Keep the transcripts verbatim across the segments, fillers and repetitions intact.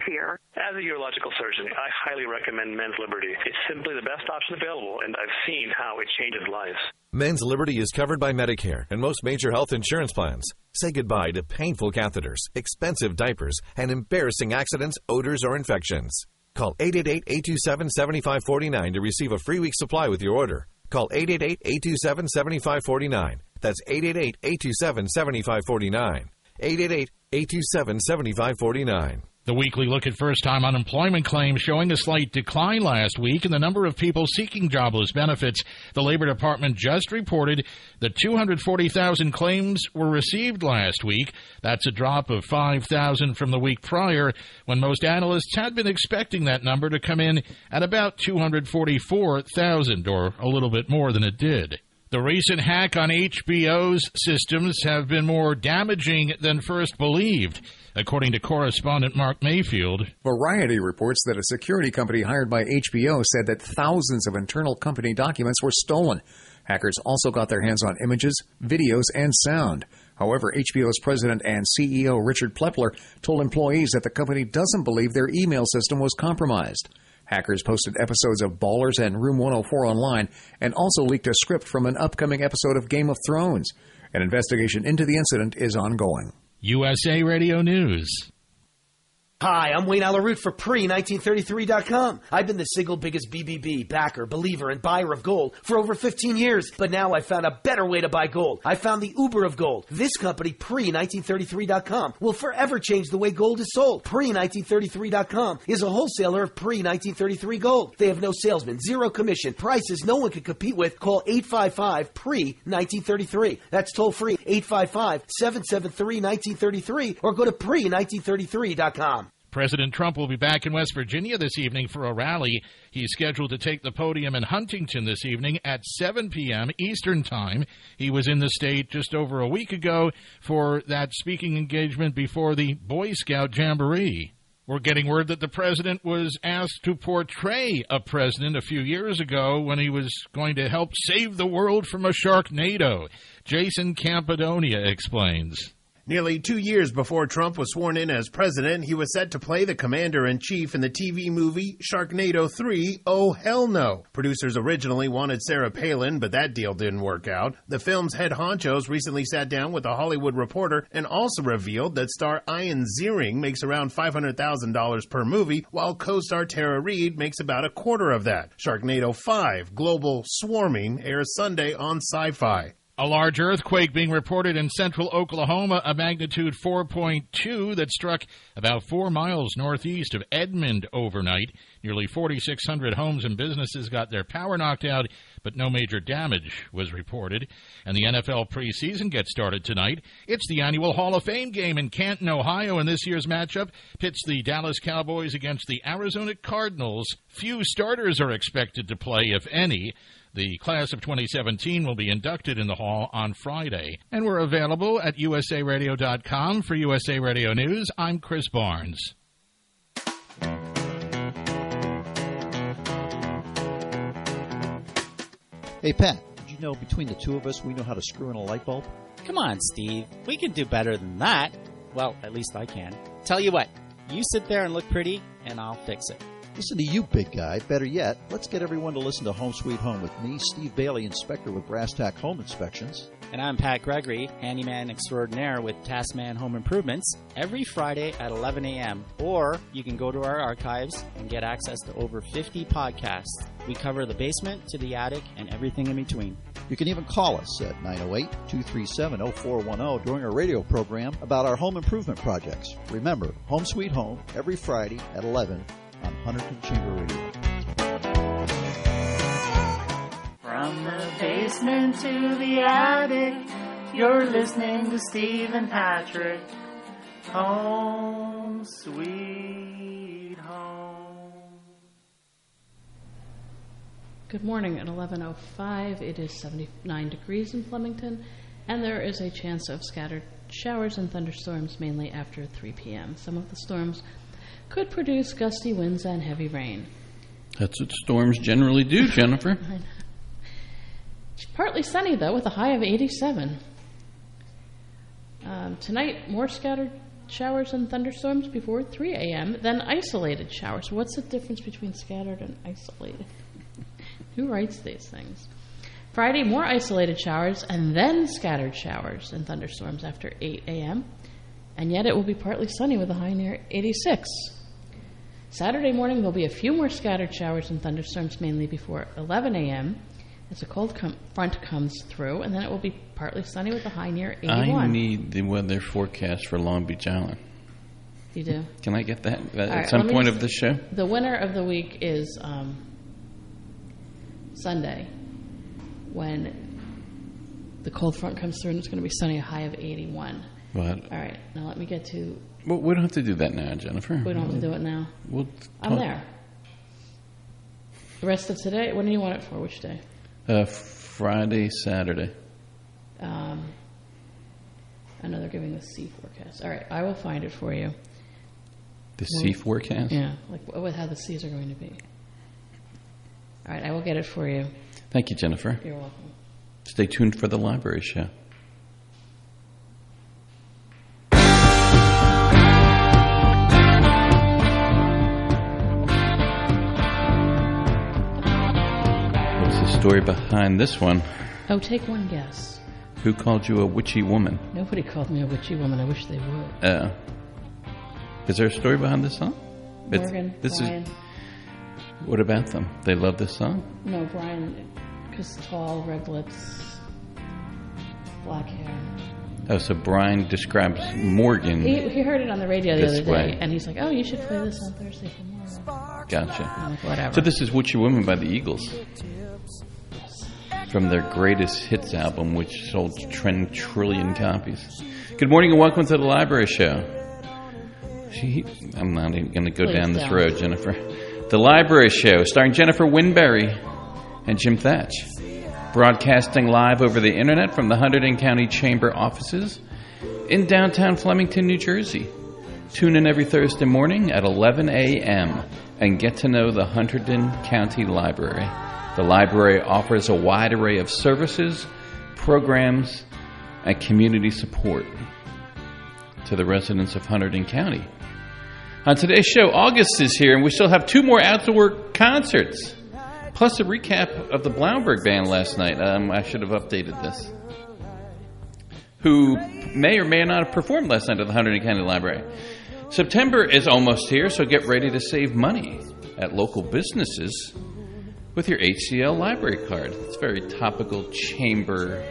fear. As a urological surgeon, I highly recommend Men's Liberty. It's simply the best option available, and I've seen how it changes lives. Men's Liberty is covered by Medicare and most major health insurance plans. Say goodbye to painful catheters, expensive diapers, and embarrassing accidents, odors, or infections. Call eight eight eight, eight two seven, seven five four nine to receive a free week supply with your order. Call eight eight eight, eight two seven, seven five four nine. That's eight eight eight, eight two seven, seven five four nine. eight eight eight, eight two seven, seven five four nine. The weekly look at first-time unemployment claims showing a slight decline last week in the number of people seeking jobless benefits. The Labor Department just reported that two hundred forty thousand claims were received last week. That's a drop of five thousand from the week prior, when most analysts had been expecting that number to come in at about two hundred forty-four thousand, or a little bit more than it did. The recent hack on H B O's systems have been more damaging than first believed, according to correspondent Mark Mayfield. Variety reports that a security company hired by H B O said that thousands of internal company documents were stolen. Hackers also got their hands on images, videos, and sound. However, H B O's president and C E O Richard Plepler told employees that the company doesn't believe their email system was compromised. Hackers posted episodes of Ballers and Room one oh four online and also leaked a script from an upcoming episode of Game of Thrones. An investigation into the incident is ongoing. U S A Radio News. Hi, I'm Wayne Alaroot for pre nineteen thirty-three dot com. I've been the single biggest B B B, backer, believer, and buyer of gold for over fifteen years. But now I found a better way to buy gold. I found the Uber of gold. This company, pre nineteen thirty-three dot com, will forever change the way gold is sold. pre nineteen thirty-three dot com is a wholesaler of pre nineteen thirty-three gold. They have no salesman, zero commission, prices no one can compete with. Call eight five five, pre nineteen thirty-three. That's toll free, eight five five, seven seven three, one nine three three, or go to pre nineteen thirty-three dot com. President Trump will be back in West Virginia this evening for a rally. He's scheduled to take the podium in Huntington this evening at seven p.m. Eastern Time. He was in the state just over a week ago for that speaking engagement before the Boy Scout Jamboree. We're getting word that the president was asked to portray a president a few years ago when he was going to help save the world from a Sharknado. Jason Campadonia explains. Nearly two years before Trump was sworn in as president, he was set to play the commander-in-chief in the T V movie Sharknado three, Oh Hell No. Producers originally wanted Sarah Palin, but that deal didn't work out. The film's head honchos recently sat down with a Hollywood Reporter and also revealed that star Ian Ziering makes around five hundred thousand dollars per movie, while co-star Tara Reid makes about a quarter of that. Sharknado five, Global Swarming, airs Sunday on Sci-Fi. A large earthquake being reported in central Oklahoma, a magnitude four point two that struck about four miles northeast of Edmond overnight. Nearly forty-six hundred homes and businesses got their power knocked out, but no major damage was reported. And the N F L preseason gets started tonight. It's the annual Hall of Fame game in Canton, Ohio, and this year's matchup pits the Dallas Cowboys against the Arizona Cardinals. Few starters are expected to play, if any. The class of twenty seventeen will be inducted in the Hall on Friday. And we're available at U S A radio dot com. For U S A Radio News, I'm Chris Barnes. Hey, Pat, did you know between the two of us we know how to screw in a light bulb? Come on, Steve. We can do better than that. Well, at least I can. Tell you what, you sit there and look pretty, and I'll fix it. Listen to you, big guy. Better yet, let's get everyone to listen to Home Sweet Home with me, Steve Bailey, inspector with Brass Tack Home Inspections. And I'm Pat Gregory, handyman extraordinaire with Taskman Home Improvements, every Friday at eleven a.m. Or you can go to our archives and get access to over fifty podcasts. We cover the basement to the attic and everything in between. You can even call us at nine oh eight, two three seven, oh four one oh during our radio program about our home improvement projects. Remember, Home Sweet Home, every Friday at eleven on Hunterton Chamber Radio. From the basement to the attic, you're listening to Steve and Patrick. Home Sweet Home. Good morning. At eleven oh five, it is seventy-nine degrees in Flemington, and there is a chance of scattered showers and thunderstorms mainly after three p.m. Some of the storms could produce gusty winds and heavy rain. That's what storms generally do, Jennifer. It's partly sunny, though, with a high of eighty-seven. Um, tonight, more scattered showers and thunderstorms before three a.m., then isolated showers. What's the difference between scattered and isolated? Who writes these things? Friday, more isolated showers and then scattered showers and thunderstorms after eight a.m., and yet it will be partly sunny with a high near eighty-six. Saturday morning, there'll be a few more scattered showers and thunderstorms, mainly before eleven a.m., as a cold com- front comes through, and then it will be partly sunny with a high near eighty-one. I need the weather forecast for Long Beach Island. You do? Can I get that at All right, some point just, of the show? The winner of the week is um, Sunday, when the cold front comes through, and it's going to be sunny, a high of eighty-one. What? All right, now let me get to... Well, we don't have to do that now, Jennifer. We don't have to do it now. We'll I'm there. The rest of today, when do you want it for? Which day? Uh, Friday, Saturday. Um, I know they're giving the sea forecast. All right, I will find it for you. The sea forecast? Yeah, like what, how the seas are going to be. All right, I will get it for you. Thank you, Jennifer. You're welcome. Stay tuned for the library show. Story behind this one. Oh, take one guess. Who called you a witchy woman? Nobody called me a witchy woman. I wish they would. Uh, is there a story behind this song? Morgan, it's, this Brian. Is, what about them? They love this song? No, Brian, because tall, red lips, black hair. Oh, so Brian describes Morgan. He, he heard it on the radio the other day, way. and he's like, oh, you should play this on Thursday for Morgan. Gotcha. I'm like, whatever. So this is Witchy Woman by the Eagles. From their greatest hits album, which sold ten trillion copies. Good morning and welcome to the library show. She, I'm not even going to go Please down this don't. road, Jennifer. The library show, starring Jennifer Winberry and Jim Thatch. Broadcasting live over the internet from the Hunterdon County Chamber offices in downtown Flemington, New Jersey. Tune in every Thursday morning at eleven a.m. and get to know the Hunterdon County Library. The library offers a wide array of services, programs, and community support to the residents of Hunterdon County. On today's show, August is here, and we still have two more outdoor concerts, plus a recap of the Blauberg Band last night. Um, I should have updated this. Who may or may not have performed last night at the Hunterdon County Library. September is almost here, so get ready to save money at local businesses with your H C L library card. It's very topical chamber.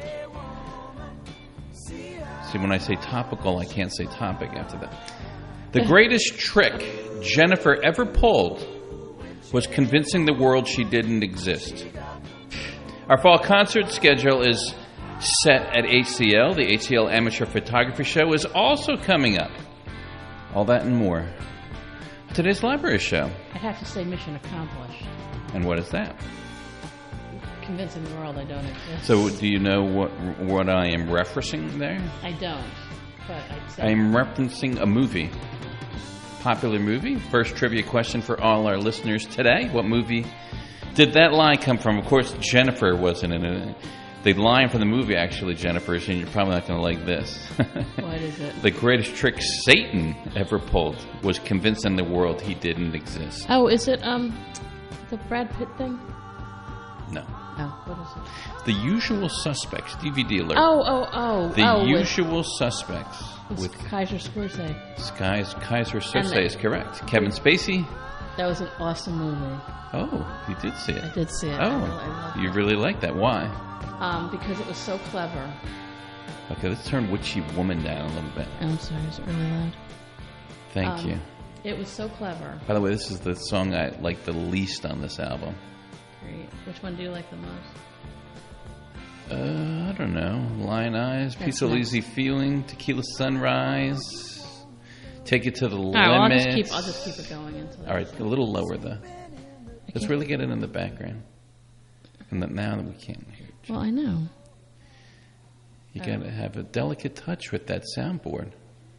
See, when I say topical, I can't say topic after that. The greatest trick Jennifer ever pulled was convincing the world she didn't exist. Our fall concert schedule is set at H C L. The H C L Amateur Photography Show is also coming up. All that and more. Today's library show. I'd have to say mission accomplished. And what is that? Convincing the world I don't exist. So do you know what what I am referencing there? I don't, but I'd say... I am referencing a movie. Popular movie. First trivia question for all our listeners today. What movie did that line come from? Of course, Jennifer wasn't in it. The line from the movie, actually, Jennifer, is, and you're probably not going to like this. What is it? The greatest trick Satan ever pulled was convincing the world he didn't exist. Oh, is it um the Brad Pitt thing? No. Oh, what is it? The Usual Suspects, D V D alert. Oh, oh, oh. The oh, Usual with, Suspects. With, with Kaiser Scorsese. Skies, Kaiser Scorsese is correct. Kevin Spacey. That was an awesome movie. Oh, you did see it. I did see it. Oh, I really, I you really like that. Why? Um, because it was so clever. Okay, let's turn Witchy Woman down a little bit. I'm sorry, is it really loud? Thank um, you. It was so clever. By the way, this is the song I like the least on this album. Great. Which one do you like the most? Uh, I don't know. Lion Eyes, That's Peaceful next. Easy Feeling, Tequila Sunrise, Take It to the All Limit. right, well, I'll just keep. I'll just keep it going until. All right, a little lower though. Let's really get it in the background. And that now that we can't hear it. Well, I know. You got to have a delicate touch with that soundboard.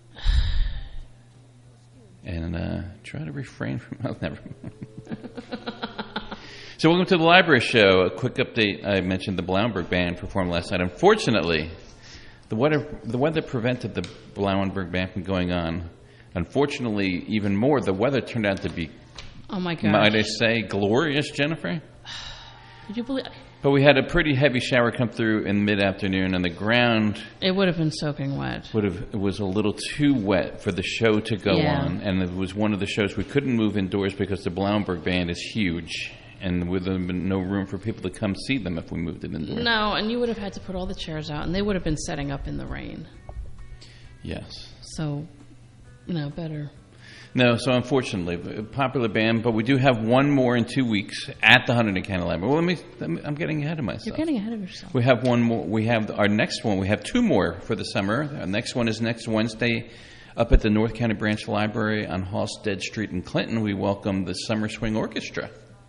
And uh, try to refrain from... Oh, never mind. So welcome to the library show. A quick update. I mentioned the Blauberg Band performed last night. Unfortunately, The weather, the weather prevented the Blauenberg Band from going on. Unfortunately, even more, the weather turned out to be, oh my gosh, might I say, glorious, Jennifer? Did you believe? But we had a pretty heavy shower come through in mid-afternoon, and the ground... It would have been soaking wet. Would have, it was a little too wet for the show to go yeah. on, and it was one of the shows we couldn't move indoors because the Blauenberg Band is huge, and there would have been no room for people to come see them if we moved it indoors. No, and you would have had to put all the chairs out, and they would have been setting up in the rain. Yes. So, you know, better... No, so unfortunately, a popular band, but we do have one more in two weeks at the Hunterdon County Library. Well, let me, let me, I'm getting ahead of myself. You're getting ahead of yourself. We have one more. We have our next one. We have two more for the summer. Our next one is next Wednesday up at the North County Branch Library on Halstead Street in Clinton. We welcome the Summer Swing Orchestra.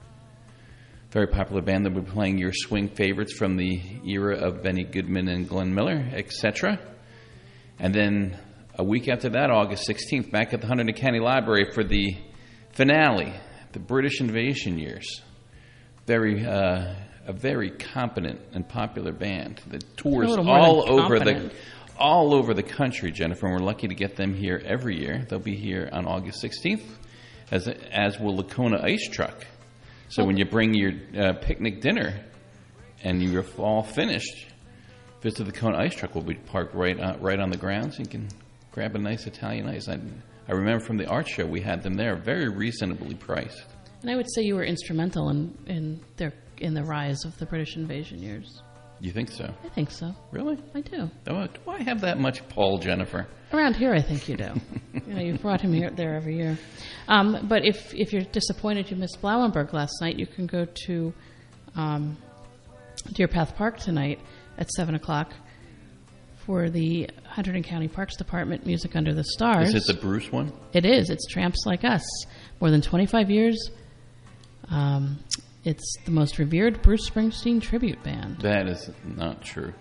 Very popular band that will be playing your swing favorites from the era of Benny Goodman and Glenn Miller, et cetera. And then a week after that, August sixteenth, back at the Hunterdon County Library for the finale, the British Invasion Years. Very, uh, a very competent and popular band that tours all over the, all over the country, Jennifer. And we're lucky to get them here every year. They'll be here on August sixteenth, as as will the Kona Ice Truck. So when you bring your uh, picnic dinner and you're all finished, visit the Kona Ice Truck. Will be parked right on, right on the grounds. You can grab a nice Italian ice. I, I remember from the art show we had them there, very reasonably priced. And I would say you were instrumental in in their in the rise of the British Invasion Years. You think so? I think so. Really? I do. Oh, do I have that much pull, Jennifer? Around here, I think you do. You know, you've brought him here there every year. Um, but if if you're disappointed you missed Blauenberg last night, you can go to um, Deer Path Park tonight at seven o'clock. For the Hunterdon County Parks Department, Music Under the Stars. Is it the Bruce one? It is. It's Tramps Like Us. More than twenty-five years. Um, it's the most revered Bruce Springsteen tribute band. That is not true.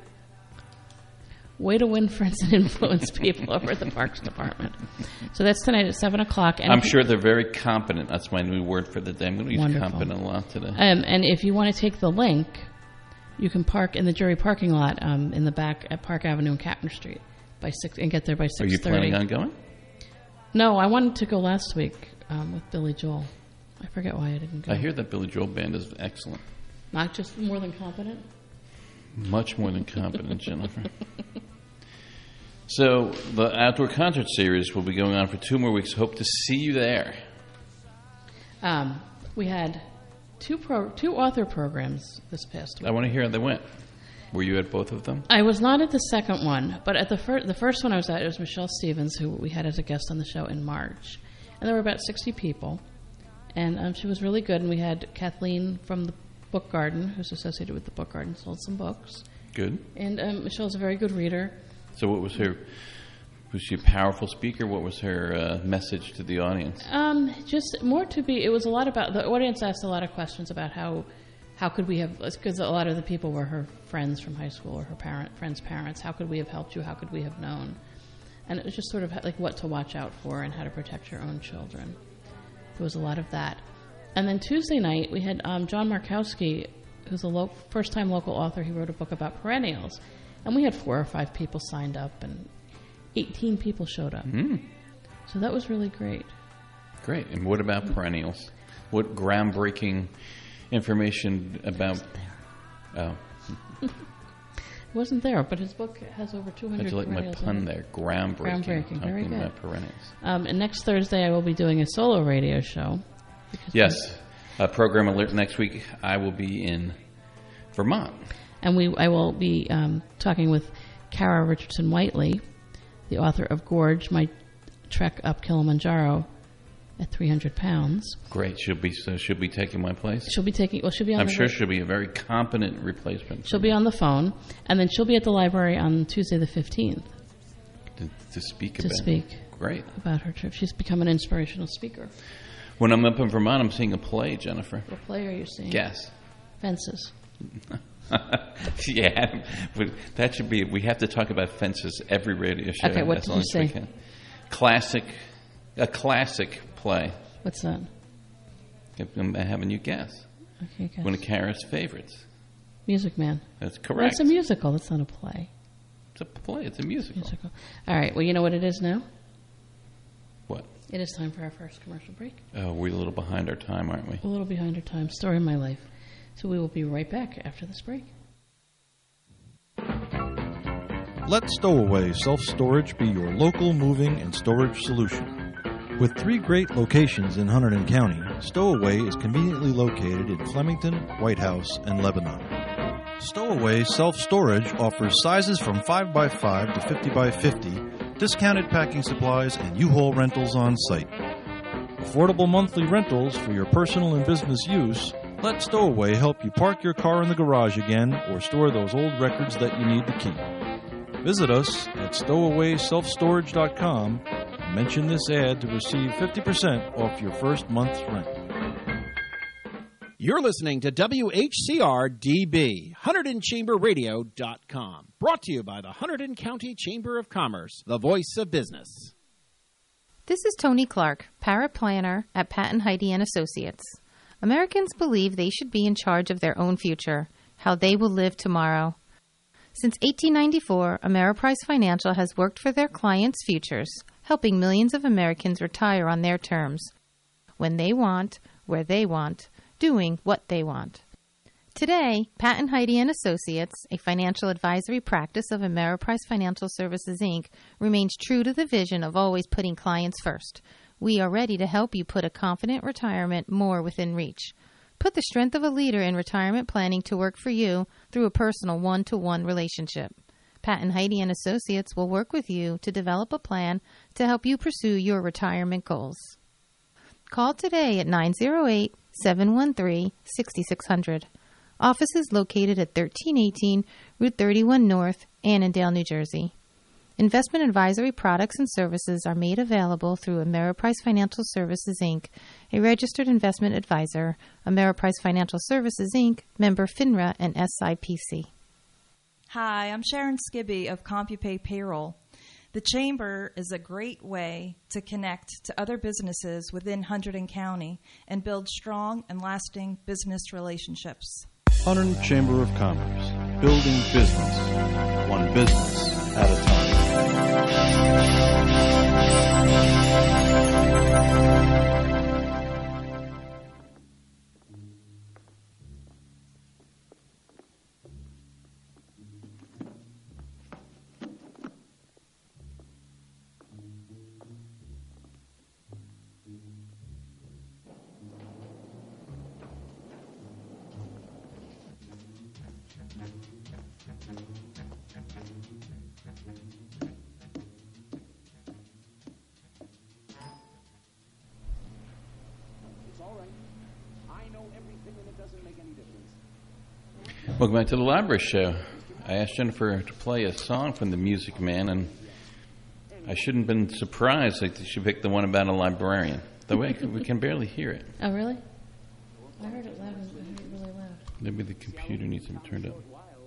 Way to win friends and influence people over at the Parks Department. So that's tonight at seven o'clock. And I'm sure they're very competent. That's my new word for the day. I'm going to use wonderful. competent a lot today. Um, and if you want to take the link... You can park in the jury parking lot um, in the back at Park Avenue and Kapner Street by six and get there by six thirty. Are you planning on going? No, I wanted to go last week um, with Billy Joel. I forget why I didn't go. I hear that Billy Joel band is excellent. Not just more than competent? Much more than competent, Jennifer. So the outdoor concert series will be going on for two more weeks. Hope to see you there. Um, we had... Two pro, two author programs this past week. I want to hear how they went. Were you at both of them? I was not at the second one, but at the first, the first one I was at, it was Michelle Stevens, who we had as a guest on the show in March, and there were about sixty people, and um, she was really good. And we had Kathleen from the Book Garden, who's associated with the Book Garden, sold some books. Good. And um, Michelle's a very good reader. So, what was her? Was she a powerful speaker? What was her uh, message to the audience? Um, just more to be, it was a lot about, the audience asked a lot of questions about how how could we have, because a lot of the people were her friends from high school or her parent friends' parents. How could we have helped you? How could we have known? And it was just sort of like what to watch out for and how to protect your own children. There was a lot of that. And then Tuesday night, we had um, John Markowski, who's a lo- first-time local author. He wrote a book about perennials. And we had four or five people signed up, and eighteen people showed up. Mm. So that was really great. Great. And what about perennials? What groundbreaking information about... Oh. It wasn't there, but his book has over two hundred How'd you like my pun there? Groundbreaking. Groundbreaking. Very good. About perennials. Um, and next Thursday, I will be doing a solo radio show. Yes. Uh, program alert next week. I will be in Vermont. And we, I will be um, talking with Kara Richardson Whiteley, the author of Gorge, My Trek Up Kilimanjaro at three hundred pounds. Great. She'll be so she'll be taking my place? She'll be taking, well, she'll be on I'm the sure vo- she'll be a very competent replacement. She'll be on the phone, and then she'll be at the library on Tuesday the fifteenth. To, to speak to about speak Great. about her trip. She's become an inspirational speaker. When I'm up in Vermont, I'm seeing a play, Jennifer. What play are you seeing? Guess. Fences. Yeah, but that should be. We have to talk about fences every radio show. Okay, what as did long you as we say? can. Classic, a classic play. What's that? I'm having you guess. Okay, guess. One of Kara's favorites. Music Man. That's correct. That's a musical. That's not a play. It's a play. It's a musical. musical. All right. Well, you know what it is now? What? It is time for our first commercial break. Oh, we're a little behind our time, aren't we? A little behind our time. Story of my life. So we will be right back after this break. Let Stowaway Self-Storage be your local moving and storage solution. With three great locations in Hunterdon County, Stowaway is conveniently located in Flemington, White House, and Lebanon. Stowaway Self-Storage offers sizes from five by five to fifty by fifty, discounted packing supplies, and U-Haul rentals on site. Affordable monthly rentals for your personal and business use. Let Stowaway help you park your car in the garage again or store those old records that you need to keep. Visit us at stowaway self storage dot com and mention this ad to receive fifty percent off your first month's rent. You're listening to W H C R D B, Hunterdon Chamber Radio dot com. Brought to you by the Hunterdon County Chamber of Commerce, the voice of business. This is Tony Clark, paraplanner at Patton Heidi and Associates. Americans believe they should be in charge of their own future, how they will live tomorrow. Since eighteen ninety-four, Ameriprise Financial has worked for their clients' futures, helping millions of Americans retire on their terms, when they want, where they want, doing what they want. Today, Patton Heidi and Associates, a financial advisory practice of Ameriprise Financial Services, Incorporated, remains true to the vision of always putting clients first. We are ready to help you put a confident retirement more within reach. Put the strength of a leader in retirement planning to work for you through a personal one-to-one relationship. Patton Heidi and Associates will work with you to develop a plan to help you pursue your retirement goals. Call today at nine oh eight, seven one three, six six zero zero. Office is located at thirteen eighteen Route thirty-one North, Annandale, New Jersey. Investment advisory products and services are made available through Ameriprise Financial Services, Incorporated, a registered investment advisor, Ameriprise Financial Services, Incorporated, member FINRA and S I P C. Hi, I'm Sharon Skibby of CompuPay Payroll. The Chamber is a great way to connect to other businesses within Hunterdon County and build strong and lasting business relationships. Hunterdon Chamber of Commerce, building business, one business at a time. Welcome back to the Library Show. I asked Jennifer to play a song from The Music Man, and I shouldn't have been surprised that she picked the one about a librarian. The way we can barely hear it. Oh, really? I heard it loud. I heard it really loud. Maybe the computer needs to be turned up.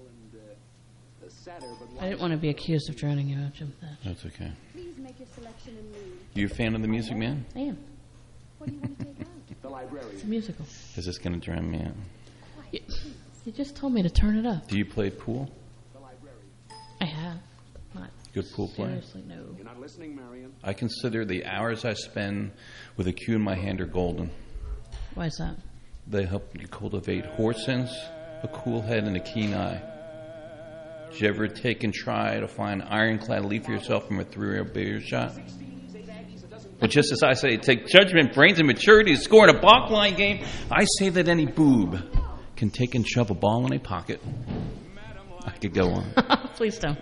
I didn't want to be accused of drowning you out, Jim Thatch. That's okay. You a fan of The Music Man? I am. What do you want to take out? The library. It's a musical. Is this going to drown me out? You, you just told me to turn it up. Do you play pool? I have. Not Good pool player? Seriously, no. You're not listening, Marion. I consider the hours I spend with a cue in my hand are golden. Why is that? They help you cultivate horse sense, a cool head, and a keen eye. Did you ever take and try to find an ironclad lead for yourself from a three-rail beer shot? But just as I say, take judgment, brains, and maturity to score in a balk line game, I say that any boob can take and shove a ball in a pocket. I could go on. Please don't.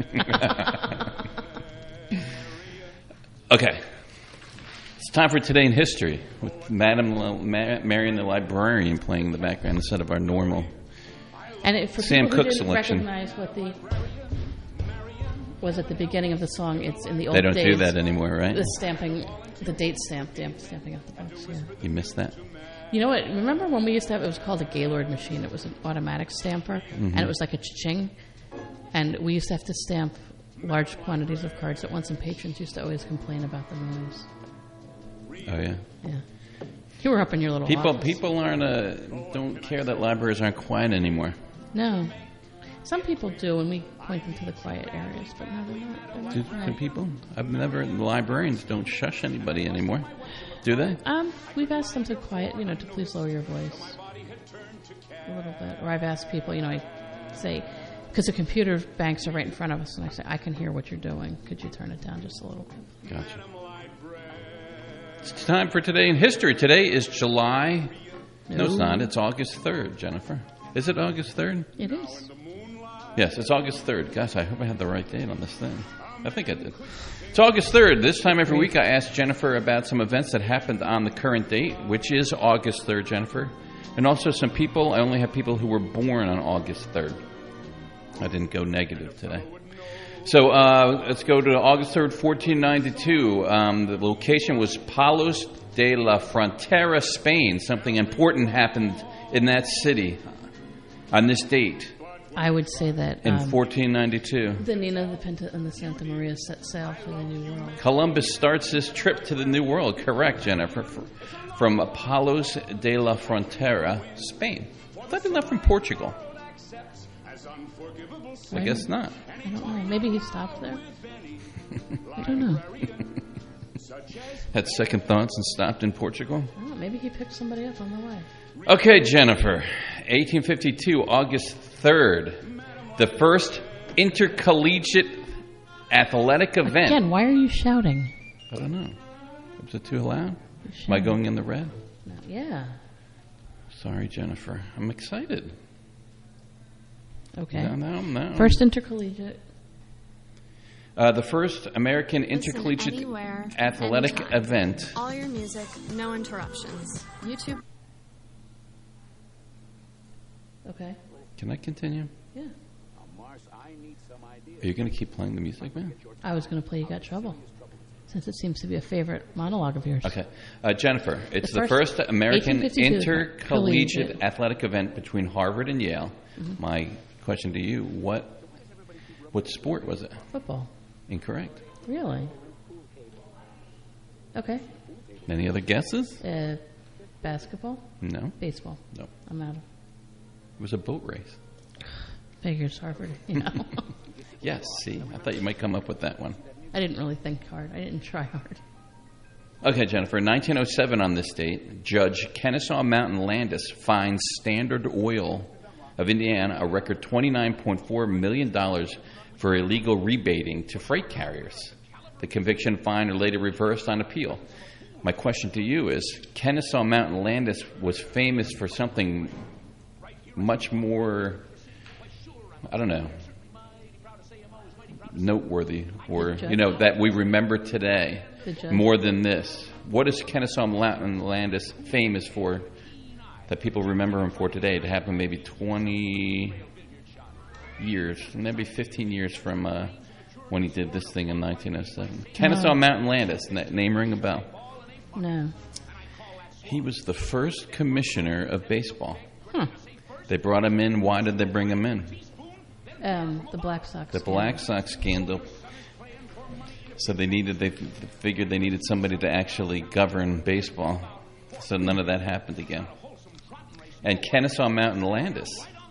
Okay. It's time for Today in History with Madam L- Ma- Marion the Librarian playing in the background instead of our normal And it, for Sam people who Cooke didn't selection. recognize what the was at the beginning of the song, it's in the old They don't days. do that anymore, right? The stamping, the date stamp, damn, stamping out the books. Yeah. You missed that? You know what? Remember when we used to have? It was called a Gaylord machine. It was an automatic stamper, Mhm. and it was like a cha-ching. And we used to have to stamp large quantities of cards at once, and patrons used to always complain about the noise. Oh yeah. Yeah. You were up in your little People office. people aren't uh, don't care that libraries aren't quiet anymore. No. Some people do, and we point them to the quiet areas, but no, they're not. They're not Do quiet. some people? I've never. The librarians don't shush anybody anymore, do they? Um, we've asked them to quiet, you know, to please lower your voice a little bit. Or I've asked people, you know, I say, because the computer banks are right in front of us, and I say, I can hear what you're doing. Could you turn it down just a little bit? Gotcha. It's time for Today in History. Today is July. No, it's Ooh. not. It's August third, Jennifer. Is it August third? It is. Yes, it's August third. Gosh, I hope I had the right date on this thing. I think I did. It's August third. This time every week I ask Jennifer about some events that happened on the current date, which is August third, Jennifer. And also some people. I only have people who were born on August third. I didn't go negative today. So uh, let's go to August third, fourteen ninety-two. Um, the location was Palos de la Frontera, Spain. Something important happened in that city on this date I would say that in um, fourteen ninety-two. the Nina, the Pinta, and the Santa Maria set sail for the New World. Columbus starts this trip to the New World. Correct, Jennifer. From Palos de la Frontera, Spain. I thought they left from Portugal. I guess not. I don't know. Maybe he stopped there. I don't know. Had second thoughts and stopped in Portugal. I don't know. Maybe he picked somebody up on the way. Okay, Jennifer. eighteen fifty-two, August third. The first intercollegiate athletic event. Again, why are you shouting? I don't know. Was it too loud? Am I going in the red? No, yeah. Sorry, Jennifer. I'm excited. Okay. No, no, no. First intercollegiate. Uh, the first American Listen intercollegiate anywhere, athletic anytime. event. All your music, no interruptions. YouTube. Okay. Can I continue? Yeah. Are you going to keep playing the music, man? I was going to play You Got Trouble, since it seems to be a favorite monologue of yours. Okay. Uh, Jennifer, it's the The first, first American eighteen fifty-two intercollegiate collegiate. athletic event between Harvard and Yale. Mm-hmm. My question to you, what what sport was it? Football. Incorrect. Really? Okay. Any other guesses? Uh, basketball? No. Baseball? No. I'm out of. It was a boat race. Figures Harvard, you know. Yes, see, I thought you might come up with that one. I didn't really think hard. I didn't try hard. Okay, Jennifer, in nineteen oh seven on this date, Judge Kennesaw Mountain Landis fined Standard Oil of Indiana a record twenty-nine point four million dollars for illegal rebating to freight carriers. The conviction fine are later reversed on appeal. My question to you is, Kennesaw Mountain Landis was famous for something much more, I don't know, noteworthy, or, you know, that we remember today more than this. What is Kennesaw Mountain Landis famous for that people remember him for today? To happen maybe twenty years, maybe fifteen years from uh, when he did this thing in nineteen oh seven. Kennesaw No. Mountain Landis, na- name ring a bell. No. He was the first commissioner of baseball. Huh. They brought him in. Why did they bring him in? Um, the Black Sox. The Black Sox scandal. So they needed, they figured they needed somebody to actually govern baseball. So none of that happened again. And Kennesaw Mountain Landis.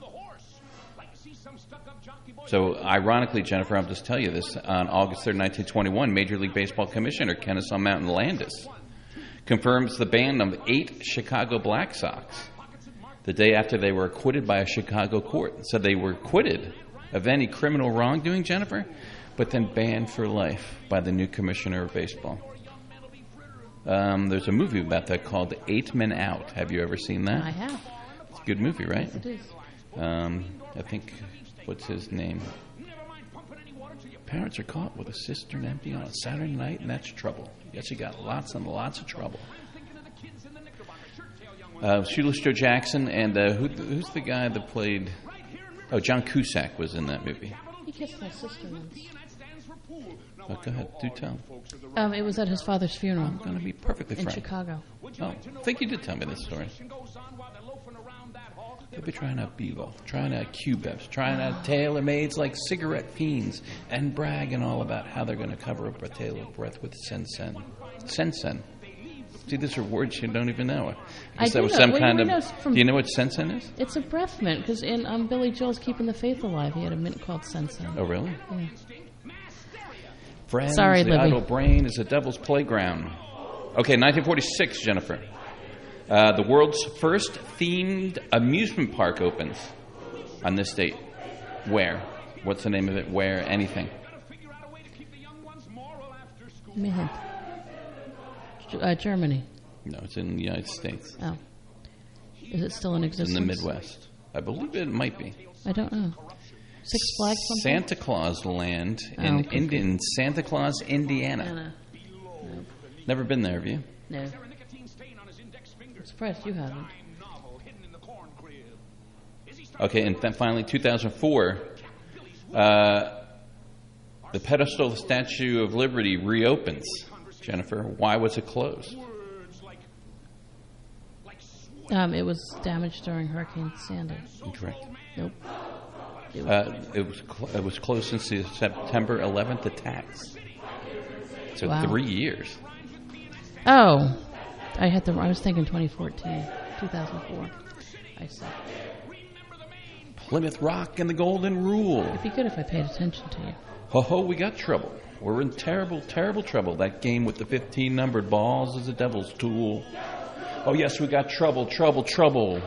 So ironically, Jennifer, I'll just tell you this. On August third, nineteen twenty-one, Major League Baseball Commissioner Kennesaw Mountain Landis confirms the ban of eight Chicago Black Sox the day after they were acquitted by a Chicago court. So they were acquitted of any criminal wrongdoing, Jennifer, but then banned for life by the new commissioner of baseball. Um, there's a movie about that called Eight Men Out. Have you ever seen that? I have. It's a good movie, right? Yes, it is. Um, I think, what's his name? Parents are caught with a cistern empty on a Saturday night, and that's trouble. Yes, you got lots and lots of trouble. Uh, Shoeless Joe Jackson, and uh, who, who's the guy that played... Oh, John Cusack was in that movie. He kissed my sister once. Oh, go ahead, do tell. Um, it was at his father's funeral. I'm going to be perfectly in frank. Chicago. Oh, I think you did tell me this story. They'll be trying out Bevo, trying out Q-Bevs, trying out tailor-mades like cigarette fiends, and bragging all about how they're going to cover up a tail of breath with Sen-Sen. Sen-Sen. See, this reward you don't even know. I that do was know. some Well, kind you of. know from- Do you know what Sensen is? It's a breath mint, because in um, Billy Joel's Keeping the Faith Alive, he had a mint called Sensen. Oh, really? Yeah. Friends, Sorry, the Libby. idle brain is a devil's playground. Okay, nineteen forty-six, Jennifer. Uh, the world's first themed amusement park opens on this date. Where? What's the name of it? Where? Anything. Give me a hint. G- Uh, Germany. No, it's in the United States. Oh. Is it still in It's existence? in the Midwest. I believe it might be. I don't know. Six Flags something? Santa Claus Land Oh, in, okay, in, good. in Santa Claus, Indiana. Anna. Nope. Never been there, have you? No. I'm surprised you haven't. Okay, and then finally, two thousand four, uh, the pedestal of the Statue of Liberty reopens. Jennifer, why was it closed? Um, it was damaged during Hurricane Sandy. Incorrect. Nope. It was, Uh, it was cl- it was closed since the September eleventh attacks. So Wow. three years. oh, I had the. I was thinking twenty fourteen, two thousand four. I see. Plymouth Rock and the Golden Rule. It'd be good if I paid attention to you. Ho ho, we got trouble. We're in terrible, terrible trouble. That game with the fifteen numbered balls is a devil's tool. Oh yes, we got trouble, trouble, trouble.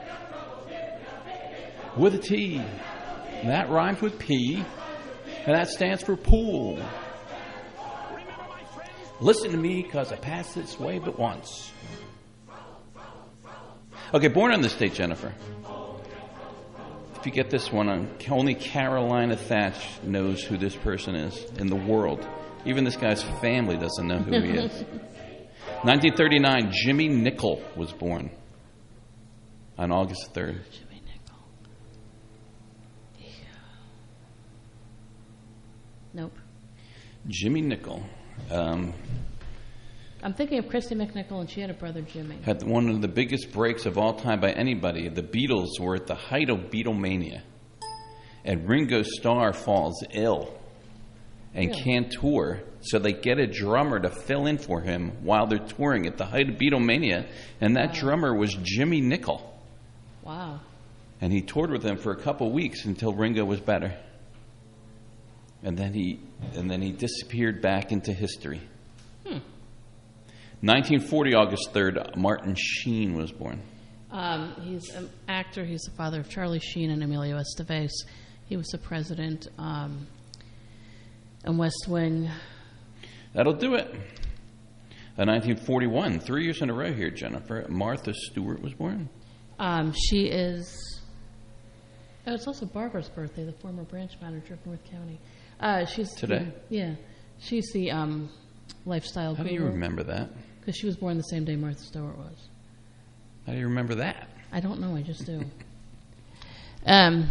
With a T. And that rhymes with P. And that stands for pool. Listen to me, because I passed this way but once. Okay, born on this date, Jennifer. If you get this one, on, only Carolina Thatch knows who this person is in the world. Even this guy's family doesn't know who he is. nineteen thirty-nine, Jimmy Nicol was born on August third. Jimmy Nicol. Yeah. Nope. Jimmy Nicol um, I'm thinking of Christy McNichol, and she had a brother, Jimmy. had one of the biggest breaks of all time by anybody. The Beatles were at the height of Beatlemania. And Ringo Starr falls ill and Really? can't tour, so they get a drummer to fill in for him while they're touring at the height of Beatlemania, and that Wow. drummer was Jimmy Nicol. Wow. And he toured with them for a couple weeks until Ringo was better. And then he and then he disappeared back into history. Hmm. nineteen forty, August third, Martin Sheen was born. Um, he's an actor. He's the father of Charlie Sheen and Emilio Estevez. He was the president um, in West Wing. That'll do it. Uh, nineteen forty-one, three years in a row here, Jennifer. Martha Stewart was born. Um, she is. Oh, it's also Barbara's birthday, the former branch manager of North County. Uh, she's Today? The, yeah, she's the um, lifestyle. How do you remember that? Because she was born the same day Martha Stewart was. How do you remember that? I don't know. I just do. um.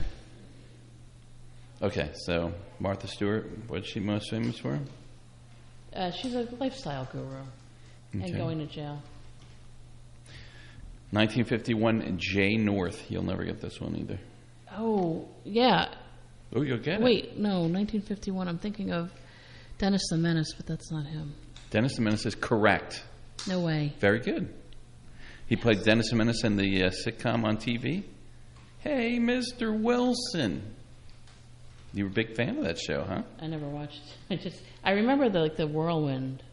Okay, so Martha Stewart, what's she most famous for? Uh, she's a lifestyle guru and Okay. going to jail. nineteen fifty-one, Jay North. You'll never get this one either. Oh, yeah. Oh, you'll get it. Wait, no, nineteen fifty-one. I'm thinking of Dennis the Menace, but that's not him. Dennis the Menace is correct. No way. Very good. He played Dennis the Menace in the uh, sitcom on T V. Hey, Mister Wilson. You were a big fan of that show, huh? I never watched. I just I remember the like the whirlwind.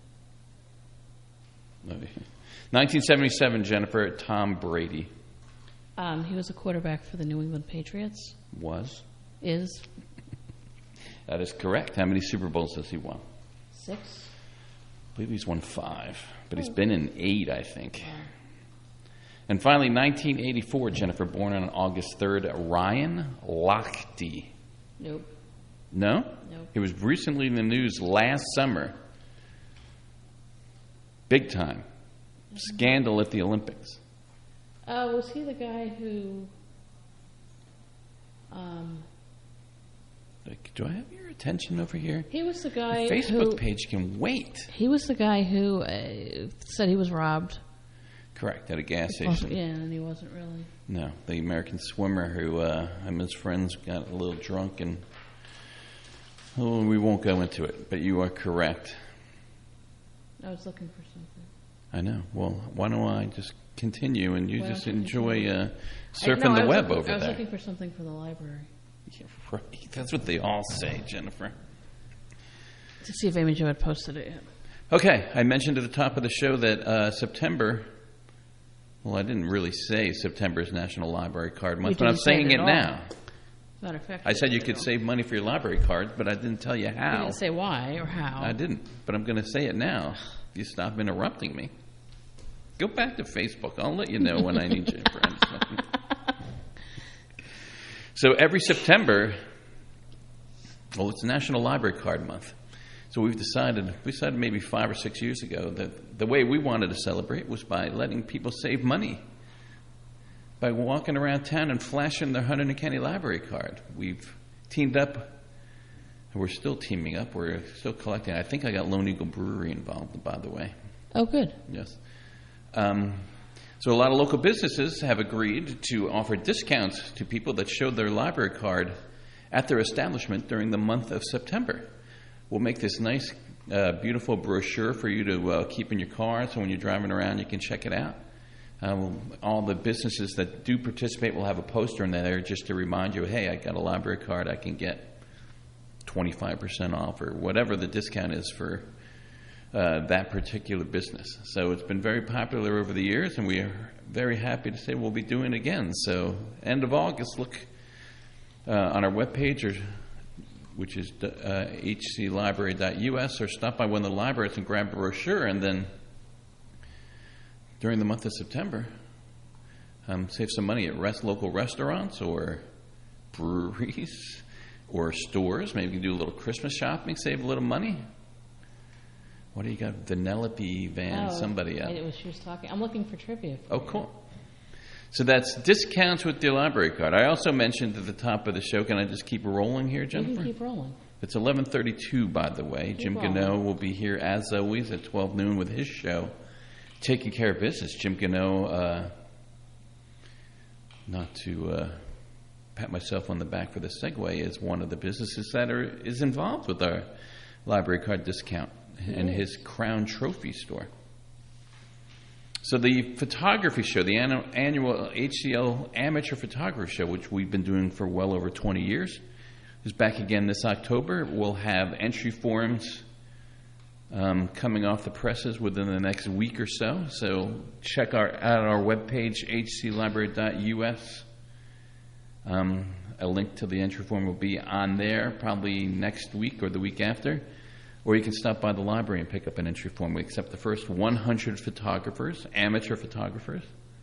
nineteen seventy-seven, Jennifer, Tom Brady. Um, he was a quarterback for the New England Patriots. Was? Is That is correct. How many Super Bowls has he won? six. I believe he's won five, but he's been in eight, I think. And finally, nineteen eighty-four, Jennifer, born on August third, Ryan Lochte. Nope. No? Nope. He was recently in the news last summer. Big time. Scandal at the Olympics. Uh, was he the guy who? Um, Like, do I have your attention over here? he was the guy. The Facebook who, page can wait. He was the guy who uh, said he was robbed. Correct, at a gas Well, station. yeah, and he wasn't really. No, the American swimmer who uh, him and his friends got a little drunk and oh, we won't go into it. But you are correct. I was looking for something. I know. Well, why don't I just continue and you Well, just enjoy uh, I- surfing no, I the was web looking- over I was there? looking for something for the library. Yeah, right. That's what they all say, Jennifer. To see if Amy Jo had posted it yet. Okay, I mentioned at the top of the show that uh, September, well, I didn't really say September is National Library Card Month, You but I'm didn't say saying it it at now. all. Matter of fact, I said you could save money for your library cards, but I didn't tell you You how. didn't say why or how. I didn't, but I'm going to say it now. You stop interrupting me. Go back to Facebook. I'll let you know when I need you. For anything. So every September, well, it's National Library Card Month. So we've decided, we decided maybe five or six years ago that the way we wanted to celebrate was by letting people save money by walking around town and flashing their Hunterdon County Library card. We've teamed up, and we're still teaming up. We're still collecting. I think I got Lone Eagle Brewery involved, by the way. Oh, good. Yes. Um, so a lot of local businesses have agreed to offer discounts to people that showed their library card at their establishment during the month of September. We'll make this nice, uh, beautiful brochure for you to uh, keep in your car, so when you're driving around you can check it out. Um, all the businesses that do participate will have a poster in there just to remind you, hey, I got a library card, I can get twenty-five percent off or whatever the discount is for uh, that particular business. So it's been very popular over the years, and we are very happy to say we'll be doing it again. So end of August, look uh, on our webpage, or, which is uh, h c library dot u s, or stop by one of the libraries and grab a brochure, and then during the month of September, um, save some money at rest, local restaurants or breweries or stores. Maybe you can do a little Christmas shopping, save a little money. What do you got? Vanellope Van, Oh, somebody else. It was, she was talking. I'm looking for trivia. Oh, cool. So that's discounts with the library card. I also mentioned at the top of the show, can I just keep rolling here, You Jennifer? can keep rolling. It's eleven thirty-two, by the way. Keep Jim rolling. Gano will be here, as always, at twelve noon with his show, Taking Care of Business. Jim Gano, uh, not to uh, pat myself on the back for the segue, is one of the businesses that are is involved with our library card discount in his Crown Trophy store. So the photography show, the annu- annual H C L Amateur Photography Show, which we've been doing for well over twenty years, is back again this October. We'll have entry forms um, coming off the presses within the next week or so. So check our, out our webpage, h c library dot u s. Um, a link to the entry form will be on there probably next week or the week after. Or you can stop by the library and pick up an entry form. We accept the first one hundred photographers, amateur photographers.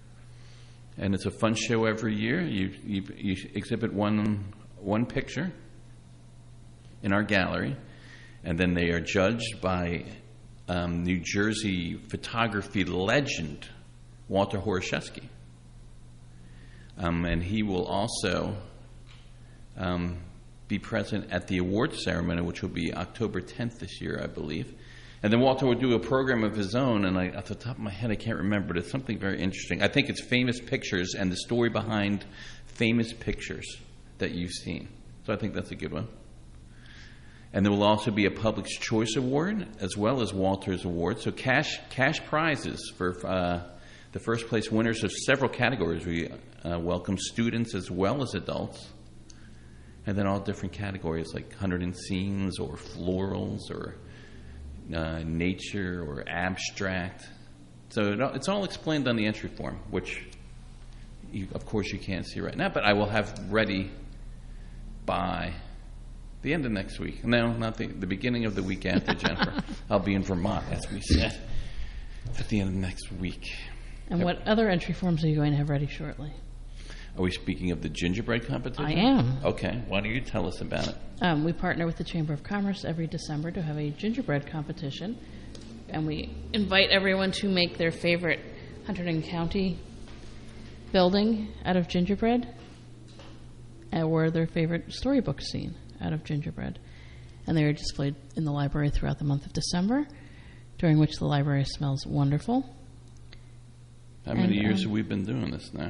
And it's a fun show every year. You, you, you exhibit one, one picture in our gallery, and then they are judged by um, New Jersey photography legend Walter Horoszewski. Um, and he will also um, be present at the awards ceremony, which will be October tenth this year, I believe. And then Walter will do a program of his own, and I, off the top of my head, I can't remember, but it's something very interesting. I think it's Famous Pictures and the story behind famous pictures that you've seen. So I think that's a good one. And there will also be a Public Choice Award as well as Walter's Award. So cash cash prizes for uh, the first place winners of several categories. We uh, welcome students as well as adults. And then all different categories like Hunterdon scenes or florals or uh, nature or abstract. So it, it's all explained on the entry form, which you, of course you can't see right now, but I will have ready by the end of next week. No, not the, the beginning of the week after, Jennifer. I'll be in Vermont, as we said, at the end of next week. And what other entry forms are you going to have ready shortly? Are we speaking of the gingerbread competition? I am. Okay. Why don't you tell us about it? Um, we partner with the Chamber of Commerce every December to have a gingerbread competition. And we invite everyone to make their favorite Hunterdon County building out of gingerbread, or their favorite storybook scene out of gingerbread. And they are displayed in the library throughout the month of December, during which the library smells wonderful. How many And, years um, have we been doing this now?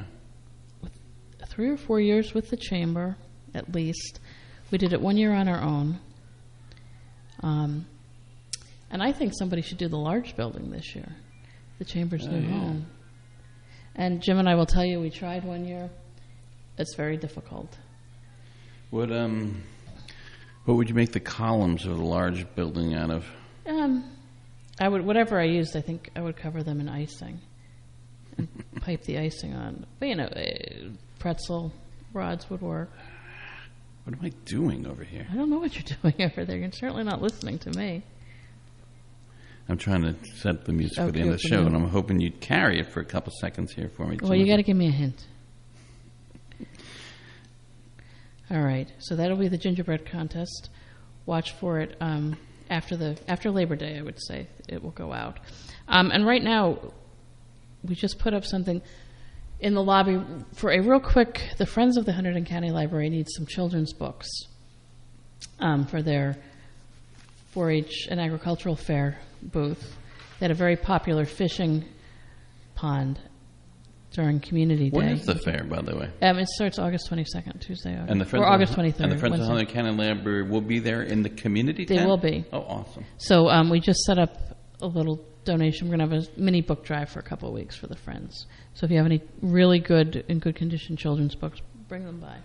Three or four years with the chamber, at least. We did it one year on our own. Um, and I think somebody should do the large building this year. the Chamber's Oh, new yeah. home. And Jim and I will tell you, we tried one year. It's very difficult. What um, what would you make the columns of the large building out of? Um, I would whatever I used. I think I would cover them in icing and pipe the icing on. But you know, uh, pretzel rods would work. What am I doing over here? I don't know what you're doing over there. You're certainly not listening to me. I'm trying to set the music Oh, for the end of the good show, for me. and I'm hoping you'd carry it for a couple seconds here for me. Well, you got to give me a hint. All right, so that'll be the gingerbread contest. Watch for it um, after the after Labor Day. I would say it will go out. Um, and right now, we just put up something in the lobby for a real quick. The Friends of the Hunterdon County Library needs some children's books um, for their four H and agricultural fair booth. They had a very popular fishing pond during Community Day. When is the fair, by the way? Um, it starts August twenty-second, Tuesday, August, And the Friends or of- August twenty-third. And the Friends Wednesday. of Hunterdon County Library will be there in the community They tent? will be. Oh, awesome. So um, we just set up a little donation. We're going to have a mini book drive for a couple of weeks for the Friends. So if you have any really good, in good condition children's books, bring them by.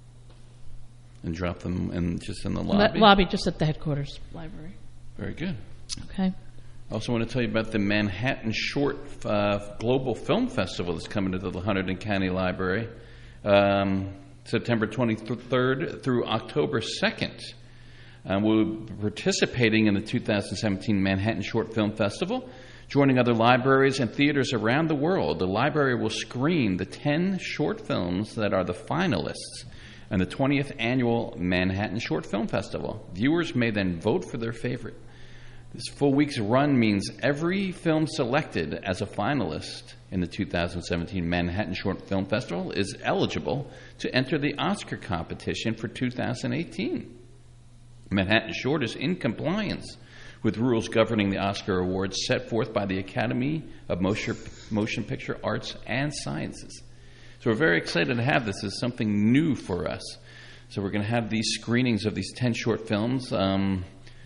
And drop them in just in the The lobby? lobby, just at the headquarters library. Very good. Okay. I also want to tell you about the Manhattan Short uh, Global Film Festival that's coming to the Hunterdon County Library, um, September twenty-third through October second. Um, we'll be participating in the two thousand seventeen Manhattan Short Film Festival, joining other libraries and theaters around the world. The library will screen the ten short films that are the finalists in the twentieth Annual Manhattan Short Film Festival. Viewers may then vote for their favorite. This full week's run means every film selected as a finalist in the two thousand seventeen Manhattan Short Film Festival is eligible to enter the Oscar competition for two thousand eighteen. Manhattan Short is in compliance with rules governing the Oscar Awards set forth by the Academy of Motion, Motion Picture Arts and Sciences. So we're very excited to have this as something new for us. So we're going to have these screenings of these ten short films. Um,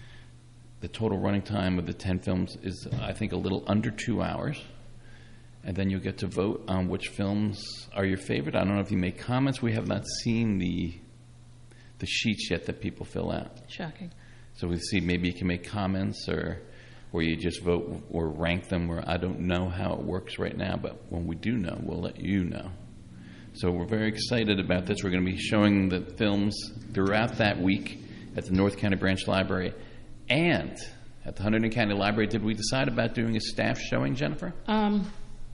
the total running time of the ten films is, I think, a little under two hours. And then you'll get to vote on which films are your favorite. I don't know if you make comments. We have not seen the the sheets yet that people fill out. Shocking. So we see maybe you can make comments or or you just vote or rank them. Where I don't know how it works right now, but when we do know, we'll let you know. So we're very excited about this. We're going to be showing the films throughout that week at the North County Branch Library and at the Hunterdon County Library. Did we decide about doing a staff showing, Jennifer? Um,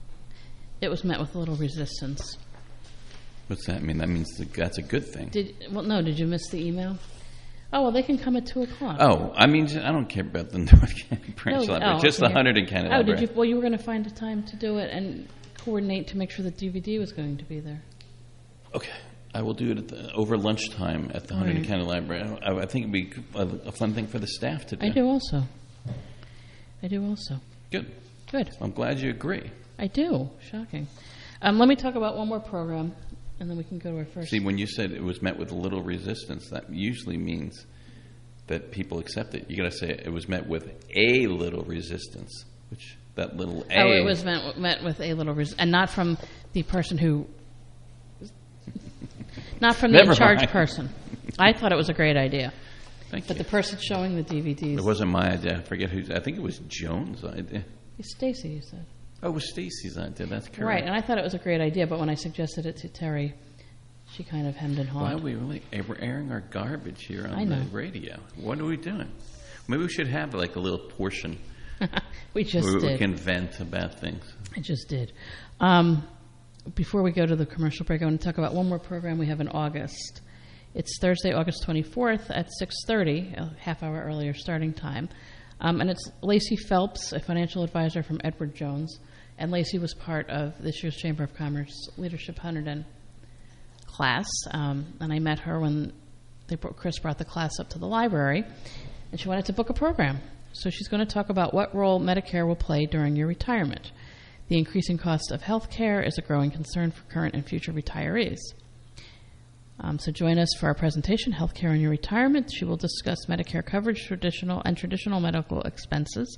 it was met with a little resistance. What's that mean? That means that that's a good thing. Did well? No, did you miss the email? Oh well, they can come at two o'clock. Oh, I mean, I don't care about the North County Branch No, Library, oh, just okay. the Hunterdon County Oh, Library. did you? Well, you were going to find a time to do it and coordinate to make sure the D V D was going to be there. Okay, I will do it at the, over lunchtime at the All Hunterdon right. County Library. I, I think it'd be a, a fun thing for the staff to do. I do also. I do also. Good. Good. I'm glad you agree. I do. Shocking. Um, let me talk about one more program, and then we can go to our first. See, when you said it was met with a little resistance, that usually means that people accept it. You got to say it was met with a little resistance, which that little a. Oh, it was met, met with a little res- and not from the person who, not from the Never in charge mind. person. I thought it was a great idea. Thank but you. the person showing the D V Ds. It wasn't my idea. I forget who. I think it was Joan's idea. It's Stacy, you said. Oh, it was Stacy's idea. That's correct. Right, and I thought it was a great idea, but when I suggested it to Terry, she kind of hemmed and hawed. Why are we really? We're airing our garbage here I on know. the radio. What are we doing? Maybe we should have like a little portion. We just where did. we can vent about things. I just did. Um, before we go to the commercial break, I want to talk about one more program we have in August. It's Thursday, August twenty-fourth at six thirty, a half hour earlier starting time. Um, and it's Lacey Phelps, a financial advisor from Edward Jones. And Lacey was part of this year's Chamber of Commerce Leadership Hunterdon class. Um, and I met her when they brought, Chris brought the class up to the library. And she wanted to book a program. So she's going to talk about what role Medicare will play during your retirement. The increasing cost of health care is a growing concern for current and future retirees. Um, so join us for our presentation, Healthcare in Your Retirement. She will discuss Medicare coverage, traditional and traditional medical expenses,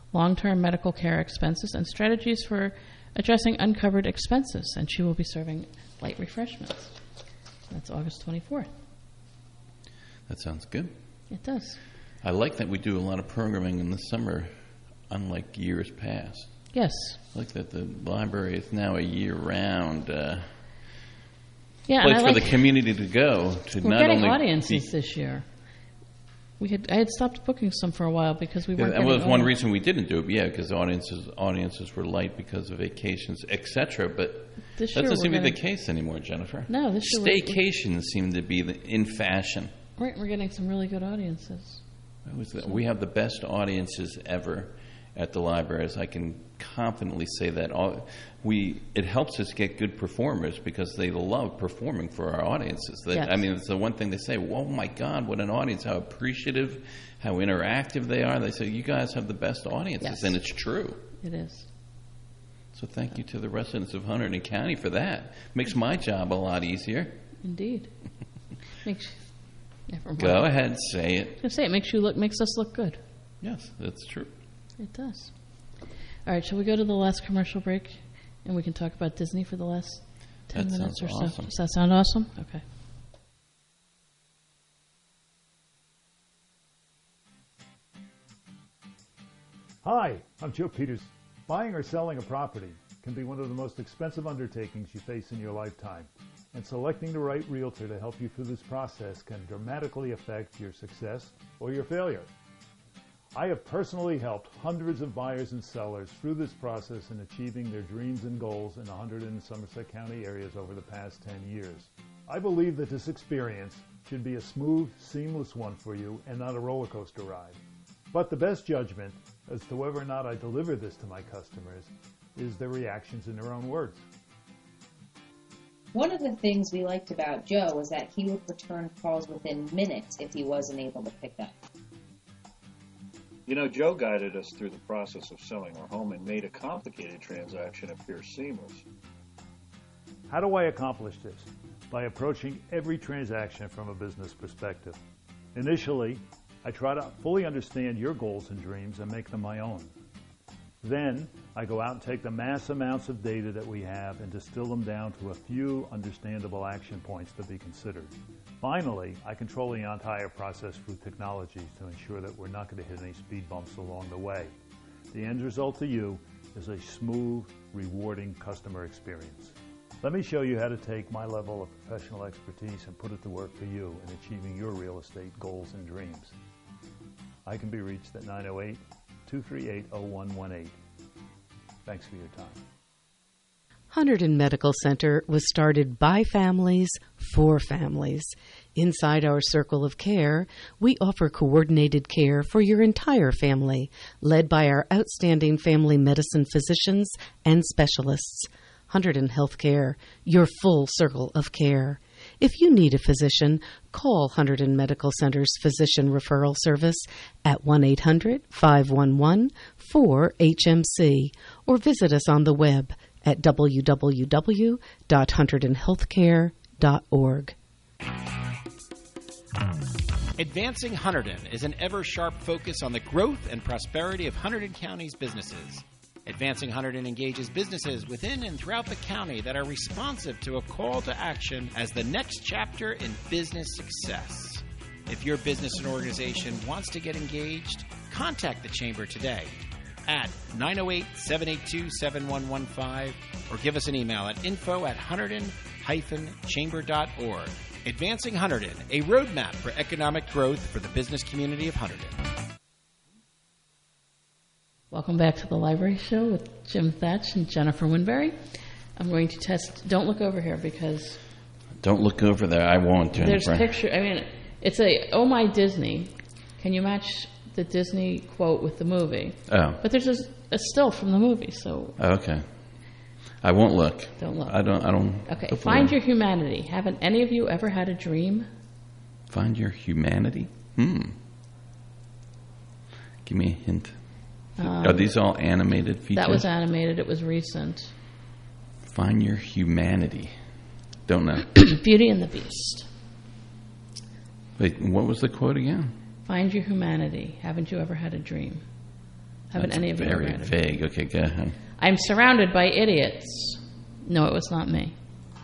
long-term medical care expenses and strategies for addressing uncovered expenses. And she will be serving light refreshments. That's August twenty-fourth. That sounds good. It does. I like that we do a lot of programming in the summer, unlike years past. Yes. I like that the library is now a year-round uh, yeah, place for like, the community to go. To we're not getting only audiences be, this year. We had I had stopped booking some for a while because we weren't. That getting was one audience. reason we didn't do it. Yeah, because audiences audiences were light because of vacations, et cetera. But This that year doesn't seem to be we're the case anymore, Jennifer. No, this year we're- staycations seem to be the, in fashion. Right, we're getting some really good audiences. That was the, we have the best audiences ever at the libraries. I can confidently say that. All, we it helps us get good performers because they love performing for our audiences. That, Yes. I mean, it's the one thing they say, oh my God, what an audience, how appreciative, how interactive they are. They say, you guys have the best audiences, Yes. and it's true. It is. So thank you to the residents of Hunterdon County for that. Makes my job a lot easier. Indeed. Makes never mind. Go ahead, say it. I was gonna say it makes you look makes us look good. Yes, that's true. It does. All right, shall we go to the last commercial break, and we can talk about Disney for the last ten That minutes or sounds so? awesome. Does that sound awesome? Okay. Hi, I'm Joe Peters. Buying or selling a property can be one of the most expensive undertakings you face in your lifetime, and selecting the right realtor to help you through this process can dramatically affect your success or your failure. I have personally helped hundreds of buyers and sellers through this process in achieving their dreams and goals in the Hunterdon and Somerset County areas over the past ten years. I believe that this experience should be a smooth, seamless one for you and not a roller coaster ride. But the best judgment as to whether or not I deliver this to my customers is their reactions in their own words. One of the things we liked about Joe was that he would return calls within minutes if he wasn't able to pick up. You know, Joe guided us through the process of selling our home and made a complicated transaction appear seamless. How do I accomplish this? By approaching every transaction from a business perspective. Initially, I try to fully understand your goals and dreams and make them my own. Then, I go out and take the mass amounts of data that we have and distill them down to a few understandable action points to be considered. Finally, I control the entire process through technology to ensure that we're not going to hit any speed bumps along the way. The end result to you is a smooth, rewarding customer experience. Let me show you how to take my level of professional expertise and put it to work for you in achieving your real estate goals and dreams. I can be reached at nine oh eight, two three eight, oh one one eight. Thanks for your time. Hunterdon Medical Center was started by families for families. Inside our circle of care, we offer coordinated care for your entire family, led by our outstanding family medicine physicians and specialists. Hunterdon Healthcare, your full circle of care. If you need a physician, call Hunterdon Medical Center's Physician Referral Service at one eight hundred, five one one, four H M C or visit us on the web at w w w dot hunterdon healthcare dot org. Advancing Hunterdon is an ever-sharp focus on the growth and prosperity of Hunterdon County's businesses. Advancing Hunterdon engages businesses within and throughout the county that are responsive to a call to action as the next chapter in business success. If your business and organization wants to get engaged, contact the Chamber today at nine oh eight, seven eight two, seven one one five or give us an email at info at hunterdon chamber dot org. Advancing Hunterdon, a roadmap for economic growth for the business community of Hunterdon. Welcome back to the Library Show with Jim Thatch and Jennifer Winberry. I'm going to test. Don't look over here because Don't look over there. I won't, Jennifer. there's picture. I mean, it's a "Oh My Disney." Can you match the Disney quote with the movie? Oh. But there's a, a still from the movie, so Okay. I won't look. Don't look. I don't. I don't. okay. look Find for your humanity. Haven't any of you ever had a dream? Find your humanity. Hmm. Give me a hint. Um, Are these all animated features? That was animated. It was recent. Find your humanity. Don't know. Beauty and the Beast. Wait, what was the quote again? Find your humanity. Haven't you ever had a dream? Haven't That's any of you very ever read it? vague. Okay, go ahead. I'm surrounded by idiots. No, it was not me.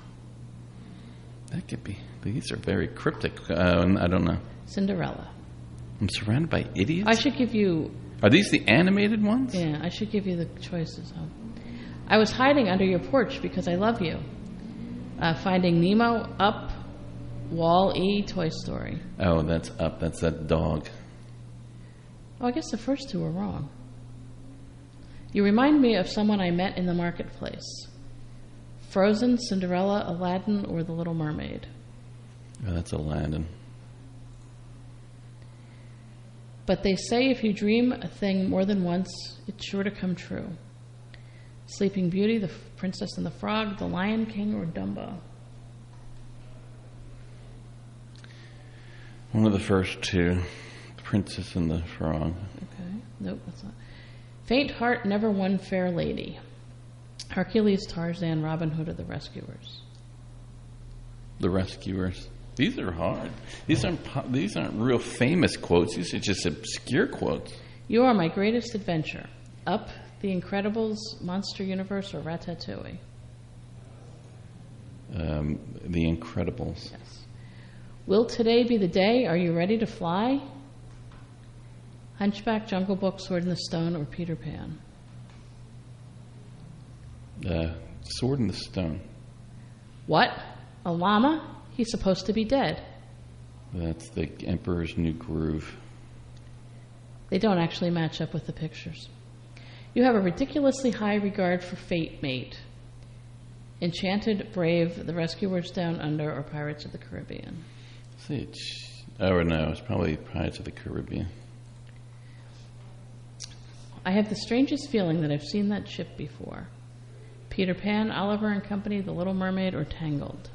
That could be. These are very cryptic. Uh, I don't know. Cinderella. I'm surrounded by idiots? I should give you... Are these the animated ones? Yeah, I should give you the choices. Oh. I was hiding under your porch because I love you. Uh, Finding Nemo, Up, Wall-E, Toy Story. Oh, that's Up. That's that dog. Oh, I guess the first two were wrong. You remind me of someone I met in the marketplace. Frozen, Cinderella, Aladdin, or The Little Mermaid. Oh, that's Aladdin. But they say if you dream a thing more than once, it's sure to come true. Sleeping Beauty, The Princess and the Frog, The Lion King, or Dumbo? One of the first two. The Princess and the Frog. Okay. Nope, that's not. Faint Heart Never Won Fair Lady. Hercules, Tarzan, Robin Hood, or The Rescuers? The Rescuers. These are hard. These aren't po- these aren't real famous quotes. These are just obscure quotes. You Are My Greatest Adventure. Up, The Incredibles, Monster Universe, or Ratatouille? Um, the Incredibles. Yes. Will Today Be the Day? Are You Ready to Fly? Hunchback, Jungle Book, Sword in the Stone, or Peter Pan? Uh, Sword in the Stone. What? A llama? He's supposed to be dead. That's the Emperor's New Groove. They don't actually match up with the pictures. You have a ridiculously high regard for Fate, Mate. Enchanted, Brave, The Rescuers Down Under, or Pirates of the Caribbean? See, it's, oh no, it's probably Pirates of the Caribbean. I have the strangest feeling that I've seen that ship before. Peter Pan, Oliver and Company, The Little Mermaid, or Tangled?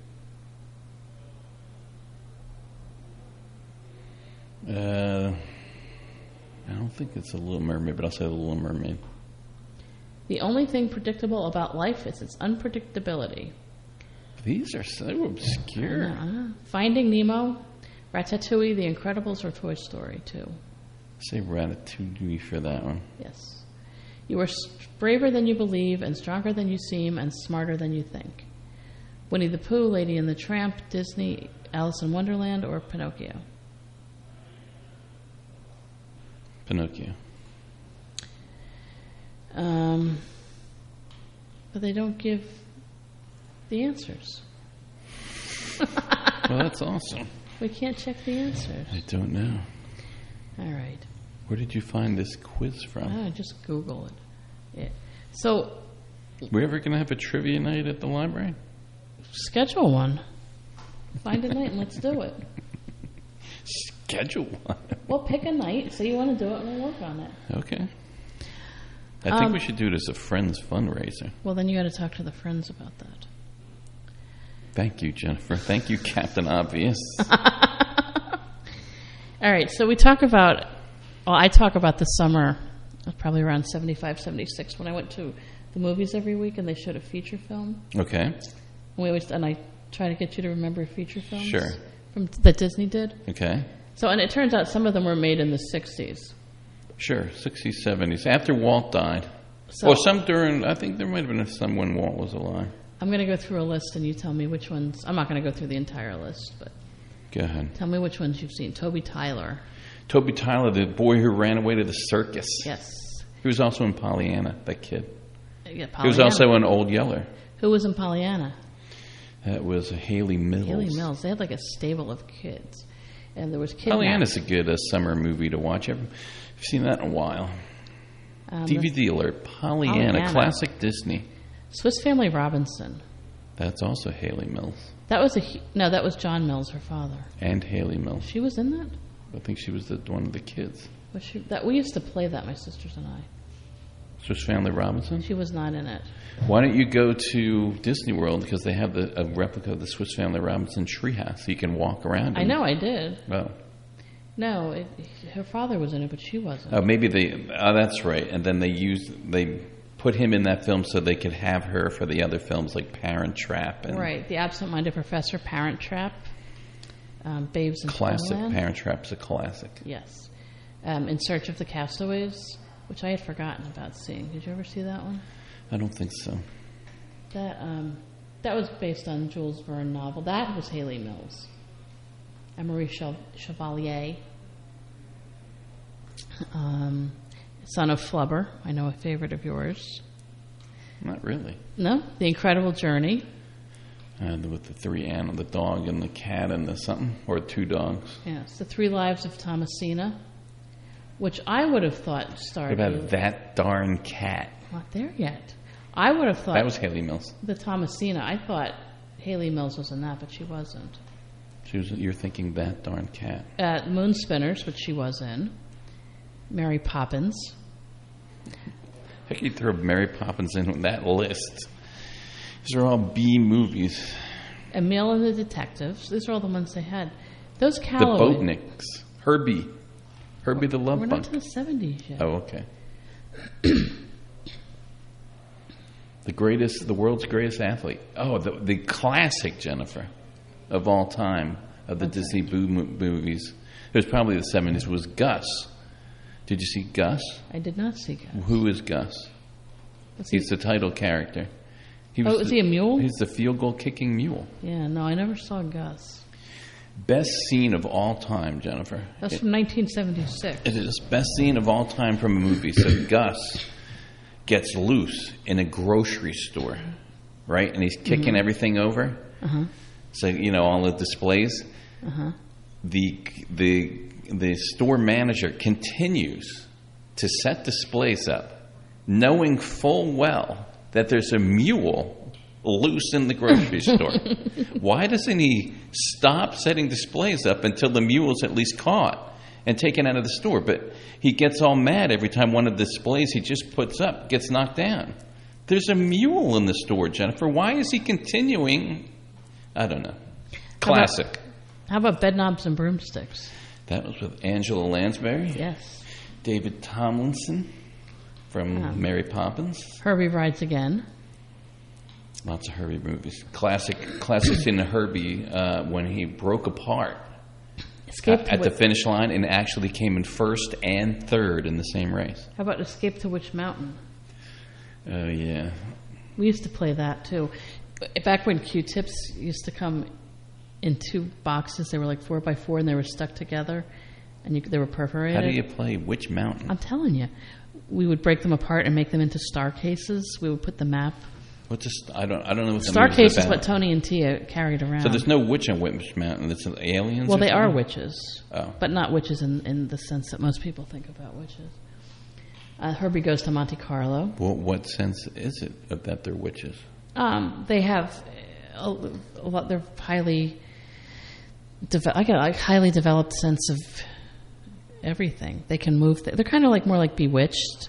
Uh, I don't think it's a Little Mermaid, but I'll say the Little Mermaid. The only thing predictable about life is its unpredictability. These are so obscure. I know, I know. Finding Nemo, Ratatouille, The Incredibles, or Toy Story two? Say Ratatouille for that one. Yes. You are braver than you believe, and stronger than you seem, and smarter than you think. Winnie the Pooh, Lady and the Tramp, Disney, Alice in Wonderland, or Pinocchio? Pinocchio. Um, but they don't give the answers. Well, that's awesome. We can't check the answers. I don't know. All right. Where did you find this quiz from? Oh, just Google it. Yeah. So, we ever going to have a trivia night at the library? Schedule one. Find a night and let's do it. Schedule one? Well, pick a night. Say you want to do it and we'll work on it. Okay. I think Um, we should do it as a Friends fundraiser. Well, then you got to talk to the friends about that. Thank you, Jennifer. Thank you, Captain Obvious. All right, so we talk about, well, I talk about the summer, probably around seventy-five, seventy-six, when I went to the movies every week and they showed a feature film. Okay. And, we always, and I try to get you to remember feature films Sure. from, that Disney did. Okay. So, and it turns out some of them were made in the sixties. Sure, sixties, seventies, after Walt died. So- Or some during, I think there might have been some when Walt was alive. I'm going to go through a list and you tell me which ones, I'm not going to go through the entire list, but Go ahead. tell me which ones you've seen. Toby Tyler. Toby Tyler, the boy who ran away to the circus. Yes. He was also in Pollyanna, that kid. Yeah, He was Pollyanna. also in Old Yeller. Who was in Pollyanna? That was Haley Mills. Haley Mills. They had like a stable of kids. And there was kidnapped. Pollyanna's a good uh, summer movie to watch. I've, I've seen that in a while. Um, D V D alert. Pollyanna, Pollyanna. classic Disney. Swiss Family Robinson. That's also Haley Mills. That was a hu- no. That was John Mills, her father. And Haley Mills. She was in that. I think she was the, one of the kids. Was she? That we used to play that. My sisters and I. Swiss Family Robinson? She was not in it. Why don't you go to Disney World, because they have the, a replica of the Swiss Family Robinson treehouse, so you can walk around. I and- know. I did. Oh. No, it, her father was in it, but she wasn't. Oh, maybe they. Oh, that's right. And then they used they put him in that film so they could have her for the other films like Parent Trap and Right. The Absent-Minded Professor, Parent Trap, um, Babes in classic. Toyland. Parent Trap's a classic. Yes. Um, In Search of the Castaways which I had forgotten about seeing. Did you ever see that one? I don't think so. That um, that was based on Jules Verne novel. That was Haley Mills. And Marie Chevalier. Um, Son of Flubber. I know a favorite of yours. Not really. No? The Incredible Journey. Uh, with the three animals, the dog and the cat and the something, or two dogs. Yes, The Three Lives of Thomasina, which I would have thought starred. What about you. That Darn Cat? Not there yet. I would have thought That was Haley Mills. The Thomasina. I thought Haley Mills was in that, but she wasn't. She was. You're thinking That Darn Cat. Uh, Moon Spinners, which she was in. Mary Poppins. How can you throw Mary Poppins in that list? These are all B movies. Emil and the Detectives. These are all the ones they had. Those Calloway. The Boatniks. Herbie. Herbie the Love We're Bug. not to the seventies yet. Oh, okay. The greatest, the world's greatest athlete. Oh, the the classic, Jennifer, of all time, of the okay. Disney boo movies. It was probably the seventies, was Gus. Did you see Gus? I did not see Gus. Who is Gus? What's He's he? the title character. He was oh, is the, he a mule? He's the field goal kicking mule. Yeah, no, I never saw Gus. Best scene of all time, Jennifer. That's it, from nineteen seventy-six. It is best scene of all time from a movie. So Gus gets loose in a grocery store, right? And he's kicking mm-hmm. everything over. Uh-huh. So, you know, all the displays. Uh-huh. The the the store manager continues to set displays up, knowing full well that there's a mule loose in the grocery store. Why doesn't he stop setting displays up until the mule's at least caught and taken out of the store? But he gets all mad every time one of the displays he just puts up gets knocked down. There's a mule in the store, Jennifer. Why is he continuing? I don't know. Classic. How about, how about Bedknobs and Broomsticks? That was with Angela Lansbury. Yes. David Tomlinson from um, Mary Poppins. Herbie Rides Again. Lots of Herbie movies. Classic, classic scene of Herbie uh, when he broke apart Escape uh, at Witch- the finish line and actually came in first and third in the same race. How about Escape to Witch Mountain? Oh, uh, yeah. We used to play that, too. Back when Q-tips used to come in two boxes, they were like four by four, and they were stuck together, and you, they were perforated. How do you play Witch Mountain? I'm telling you. We would break them apart and make them into star cases. We would put the map. What's a st- I don't. I don't know what the star case is what Tony and Tia carried around. So there's no witch on Witch Mountain. It's aliens. Well, or they something? are witches, oh. but not witches in, in the sense that most people think about witches. Uh, Herbie Goes to Monte Carlo. Well, what sense is it of that they're witches? Um, they have a, a lot. They're highly. Deve- I got a highly developed sense of everything. They can move. Th- they're kind of like more like Bewitched.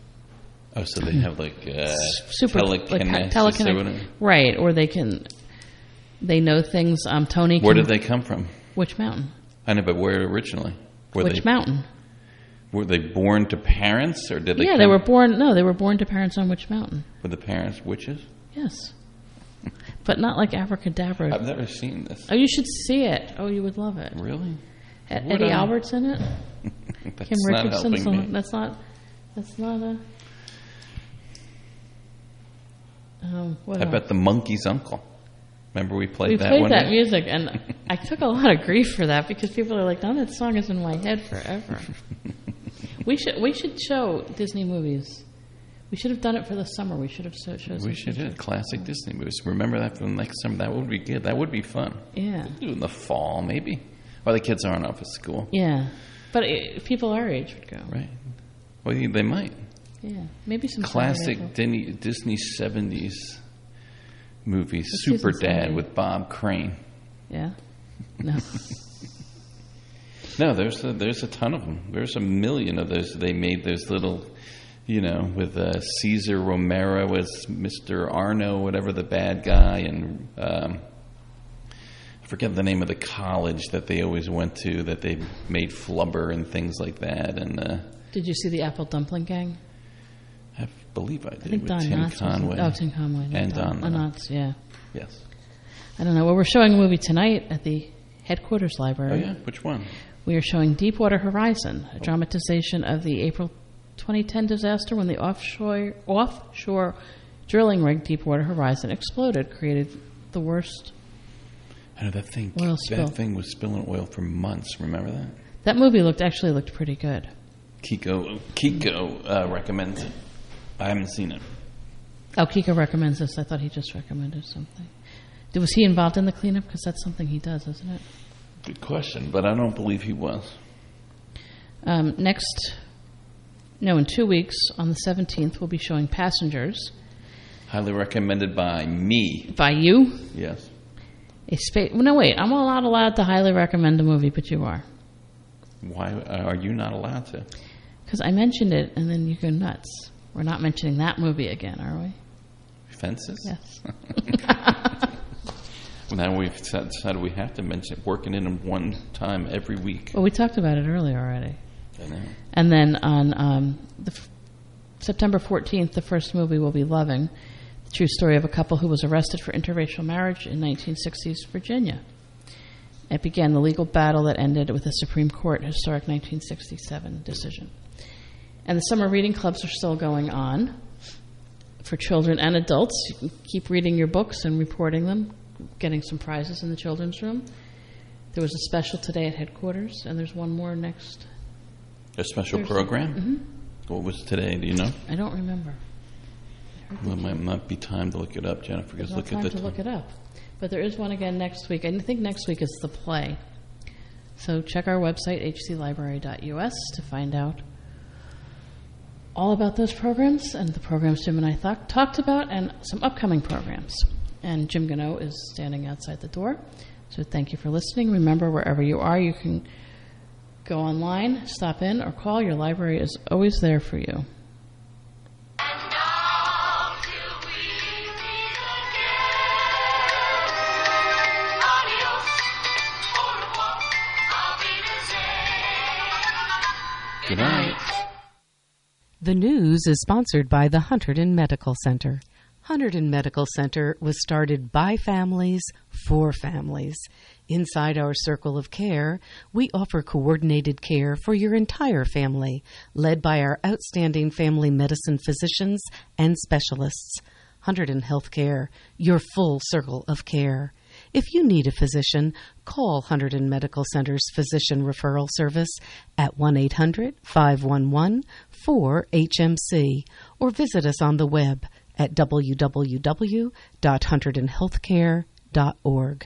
Oh, so they have like uh, super telekinesis, like telekinetic, right? Or they can, they know things. Um, Tony. Where can, did they come from? Witch Mountain. I know, but where originally? Were Witch they, Mountain. Were they born to parents, or did they? Yeah, come, they were born. No, they were born to parents on Witch Mountain. Were the parents witches? Yes, but not like Abracadabra. I've never seen this. Oh, you should see it. Oh, you would love it. Really? Ed- Eddie I? Albert's in it. That's Kim not Richardson's helping me. on. That's not. That's not a. Um, what I else? bet the Monkey's Uncle. Remember we played we that played one that day? music, and I took a lot of grief for that because people are like, "No, that song is in my head forever." we should we should show Disney movies. We should have done it for the summer. We should have so shows. We should do classic Disney movies. Remember that for the next summer. That would be good. That would be fun. Yeah. We'll do it in the fall, maybe. While the kids aren't off at school. Yeah, but it, people our age would go. Right. Well, they might. Yeah, maybe some classic Disney, Disney seventies movies. Let's Super see Dad some with Bob Crane. Yeah. No. No, there's a, there's a ton of them. There's a million of those. They made those little, you know, with uh, Cesar Romero as Mister Arno, whatever the bad guy, and um, I forget the name of the college that they always went to that they made Flubber and things like that. And uh, did you see the Apple Dumpling Gang? I believe I did. I think with Don Tim Knotts Conway. Was, oh, Tim Conway. And Don, Don Knotts, yeah. Yes. I don't know. Well, we're showing a movie tonight at the headquarters library. Oh, yeah? Which one? We are showing Deepwater Horizon, a dramatization of the April twenty ten disaster when the offshore offshore drilling rig Deepwater Horizon exploded, created the worst I know that thing. oil spill. That thing was spilling oil for months. Remember that? That movie looked actually looked pretty good. Kiko Kiko uh, recommends it. I haven't seen it. Oh, Kiko recommends this. I thought he just recommended something. Did, was he involved in the cleanup? Because that's something he does, isn't it? Good question, but I don't believe he was. Um, next, no, in two weeks, on the seventeenth, we'll be showing Passengers. Highly recommended by me. By you? Yes. A spa- no, wait. I'm not allowed to highly recommend a movie, but you are. Why are you not allowed to? Because I mentioned it, and then you go nuts. We're not mentioning that movie again, are we? Fences? Yes. Now we've decided we have to mention it, working in them one time every week. Well, we talked about it earlier already. I know. And then on um, the f- September fourteenth, the first movie will be Loving, the true story of a couple who was arrested for interracial marriage in nineteen sixties Virginia. It began the legal battle that ended with a Supreme Court historic nineteen sixty-seven decision. And the summer reading clubs are still going on for children and adults. You can keep reading your books and reporting them, getting some prizes in the children's room. There was a special today at headquarters, and there's one more next. A special Thursday. program? Mm-hmm. What was today? Do you know? I don't remember. Well, it might not be time to look it up, Jennifer. There's Just no look time at the to time. look it up. But there is one again next week. I think next week is the play. So check our website, h c library dot u s, to find out all about those programs and the programs Jim and I th- talked about and some upcoming programs. And Jim Gano is standing outside the door. So thank you for listening. Remember, wherever you are, you can go online, stop in, or call. Your library is always there for you. Good night. The news is sponsored by the Hunterdon Medical Center. Hunterdon Medical Center was started by families for families. Inside our circle of care, we offer coordinated care for your entire family, led by our outstanding family medicine physicians and specialists. Hunterdon Healthcare, your full circle of care. If you need a physician, call Hunterdon Medical Center's Physician Referral Service at one eight hundred, five one one, four H M C or visit us on the web at w w w dot hunterdon healthcare dot org.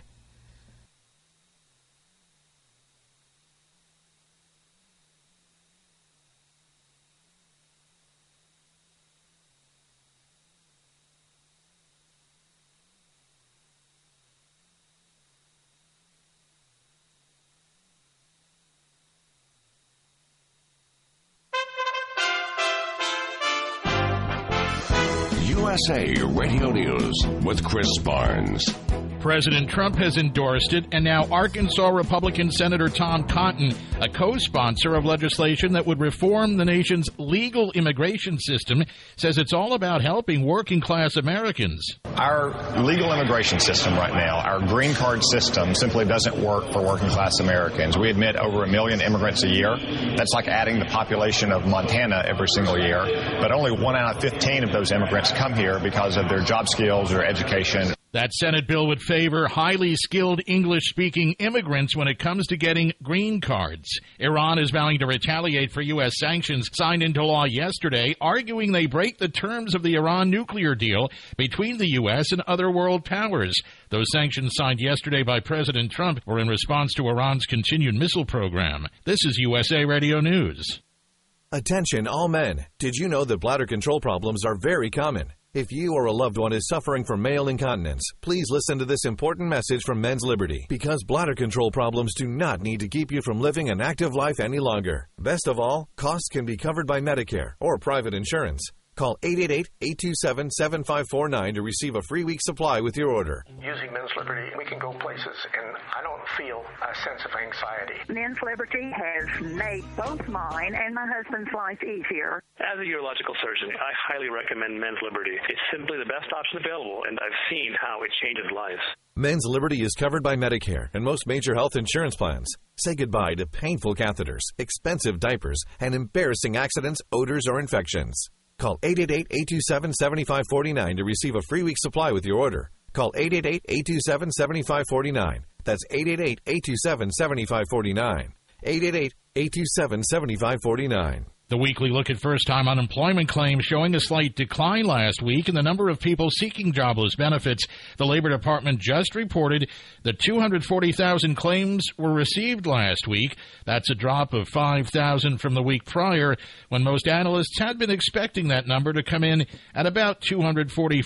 U S A Radio News with Chris Barnes. President Trump has endorsed it, and now Arkansas Republican Senator Tom Cotton, a co-sponsor of legislation that would reform the nation's legal immigration system, says it's all about helping working-class Americans. Our legal immigration system right now, our green card system, simply doesn't work for working-class Americans. We admit over a million immigrants a year. That's like adding the population of Montana every single year. But only one out of fifteen of those immigrants come here because of their job skills or education. That Senate bill would favor highly skilled English-speaking immigrants when it comes to getting green cards. Iran is vowing to retaliate for U S sanctions signed into law yesterday, arguing they break the terms of the Iran nuclear deal between the U S and other world powers. Those sanctions signed yesterday by President Trump were in response to Iran's continued missile program. This is U S A Radio News. Attention all men. Did you know that bladder control problems are very common? If you or a loved one is suffering from male incontinence, please listen to this important message from Men's Liberty, because bladder control problems do not need to keep you from living an active life any longer. Best of all, costs can be covered by Medicare or private insurance. Call eight eight eight, eight two seven, seven five four nine to receive a free week supply with your order. Using Men's Liberty, we can go places, and I don't feel a sense of anxiety. Men's Liberty has made both mine and my husband's life easier. As a urological surgeon, I highly recommend Men's Liberty. It's simply the best option available, and I've seen how it changes lives. Men's Liberty is covered by Medicare and most major health insurance plans. Say goodbye to painful catheters, expensive diapers, and embarrassing accidents, odors, or infections. Call eight eight eight, eight two seven, seven five four nine to receive a free week supply with your order. Call eight eight eight, eight two seven, seven five four nine. That's eight eight eight, eight two seven, seven five four nine. eight eight eight, eight two seven, seven five four nine. The weekly look at first-time unemployment claims showing a slight decline last week in the number of people seeking jobless benefits. The Labor Department just reported that two hundred forty thousand claims were received last week. That's a drop of five thousand from the week prior, when most analysts had been expecting that number to come in at about two hundred forty.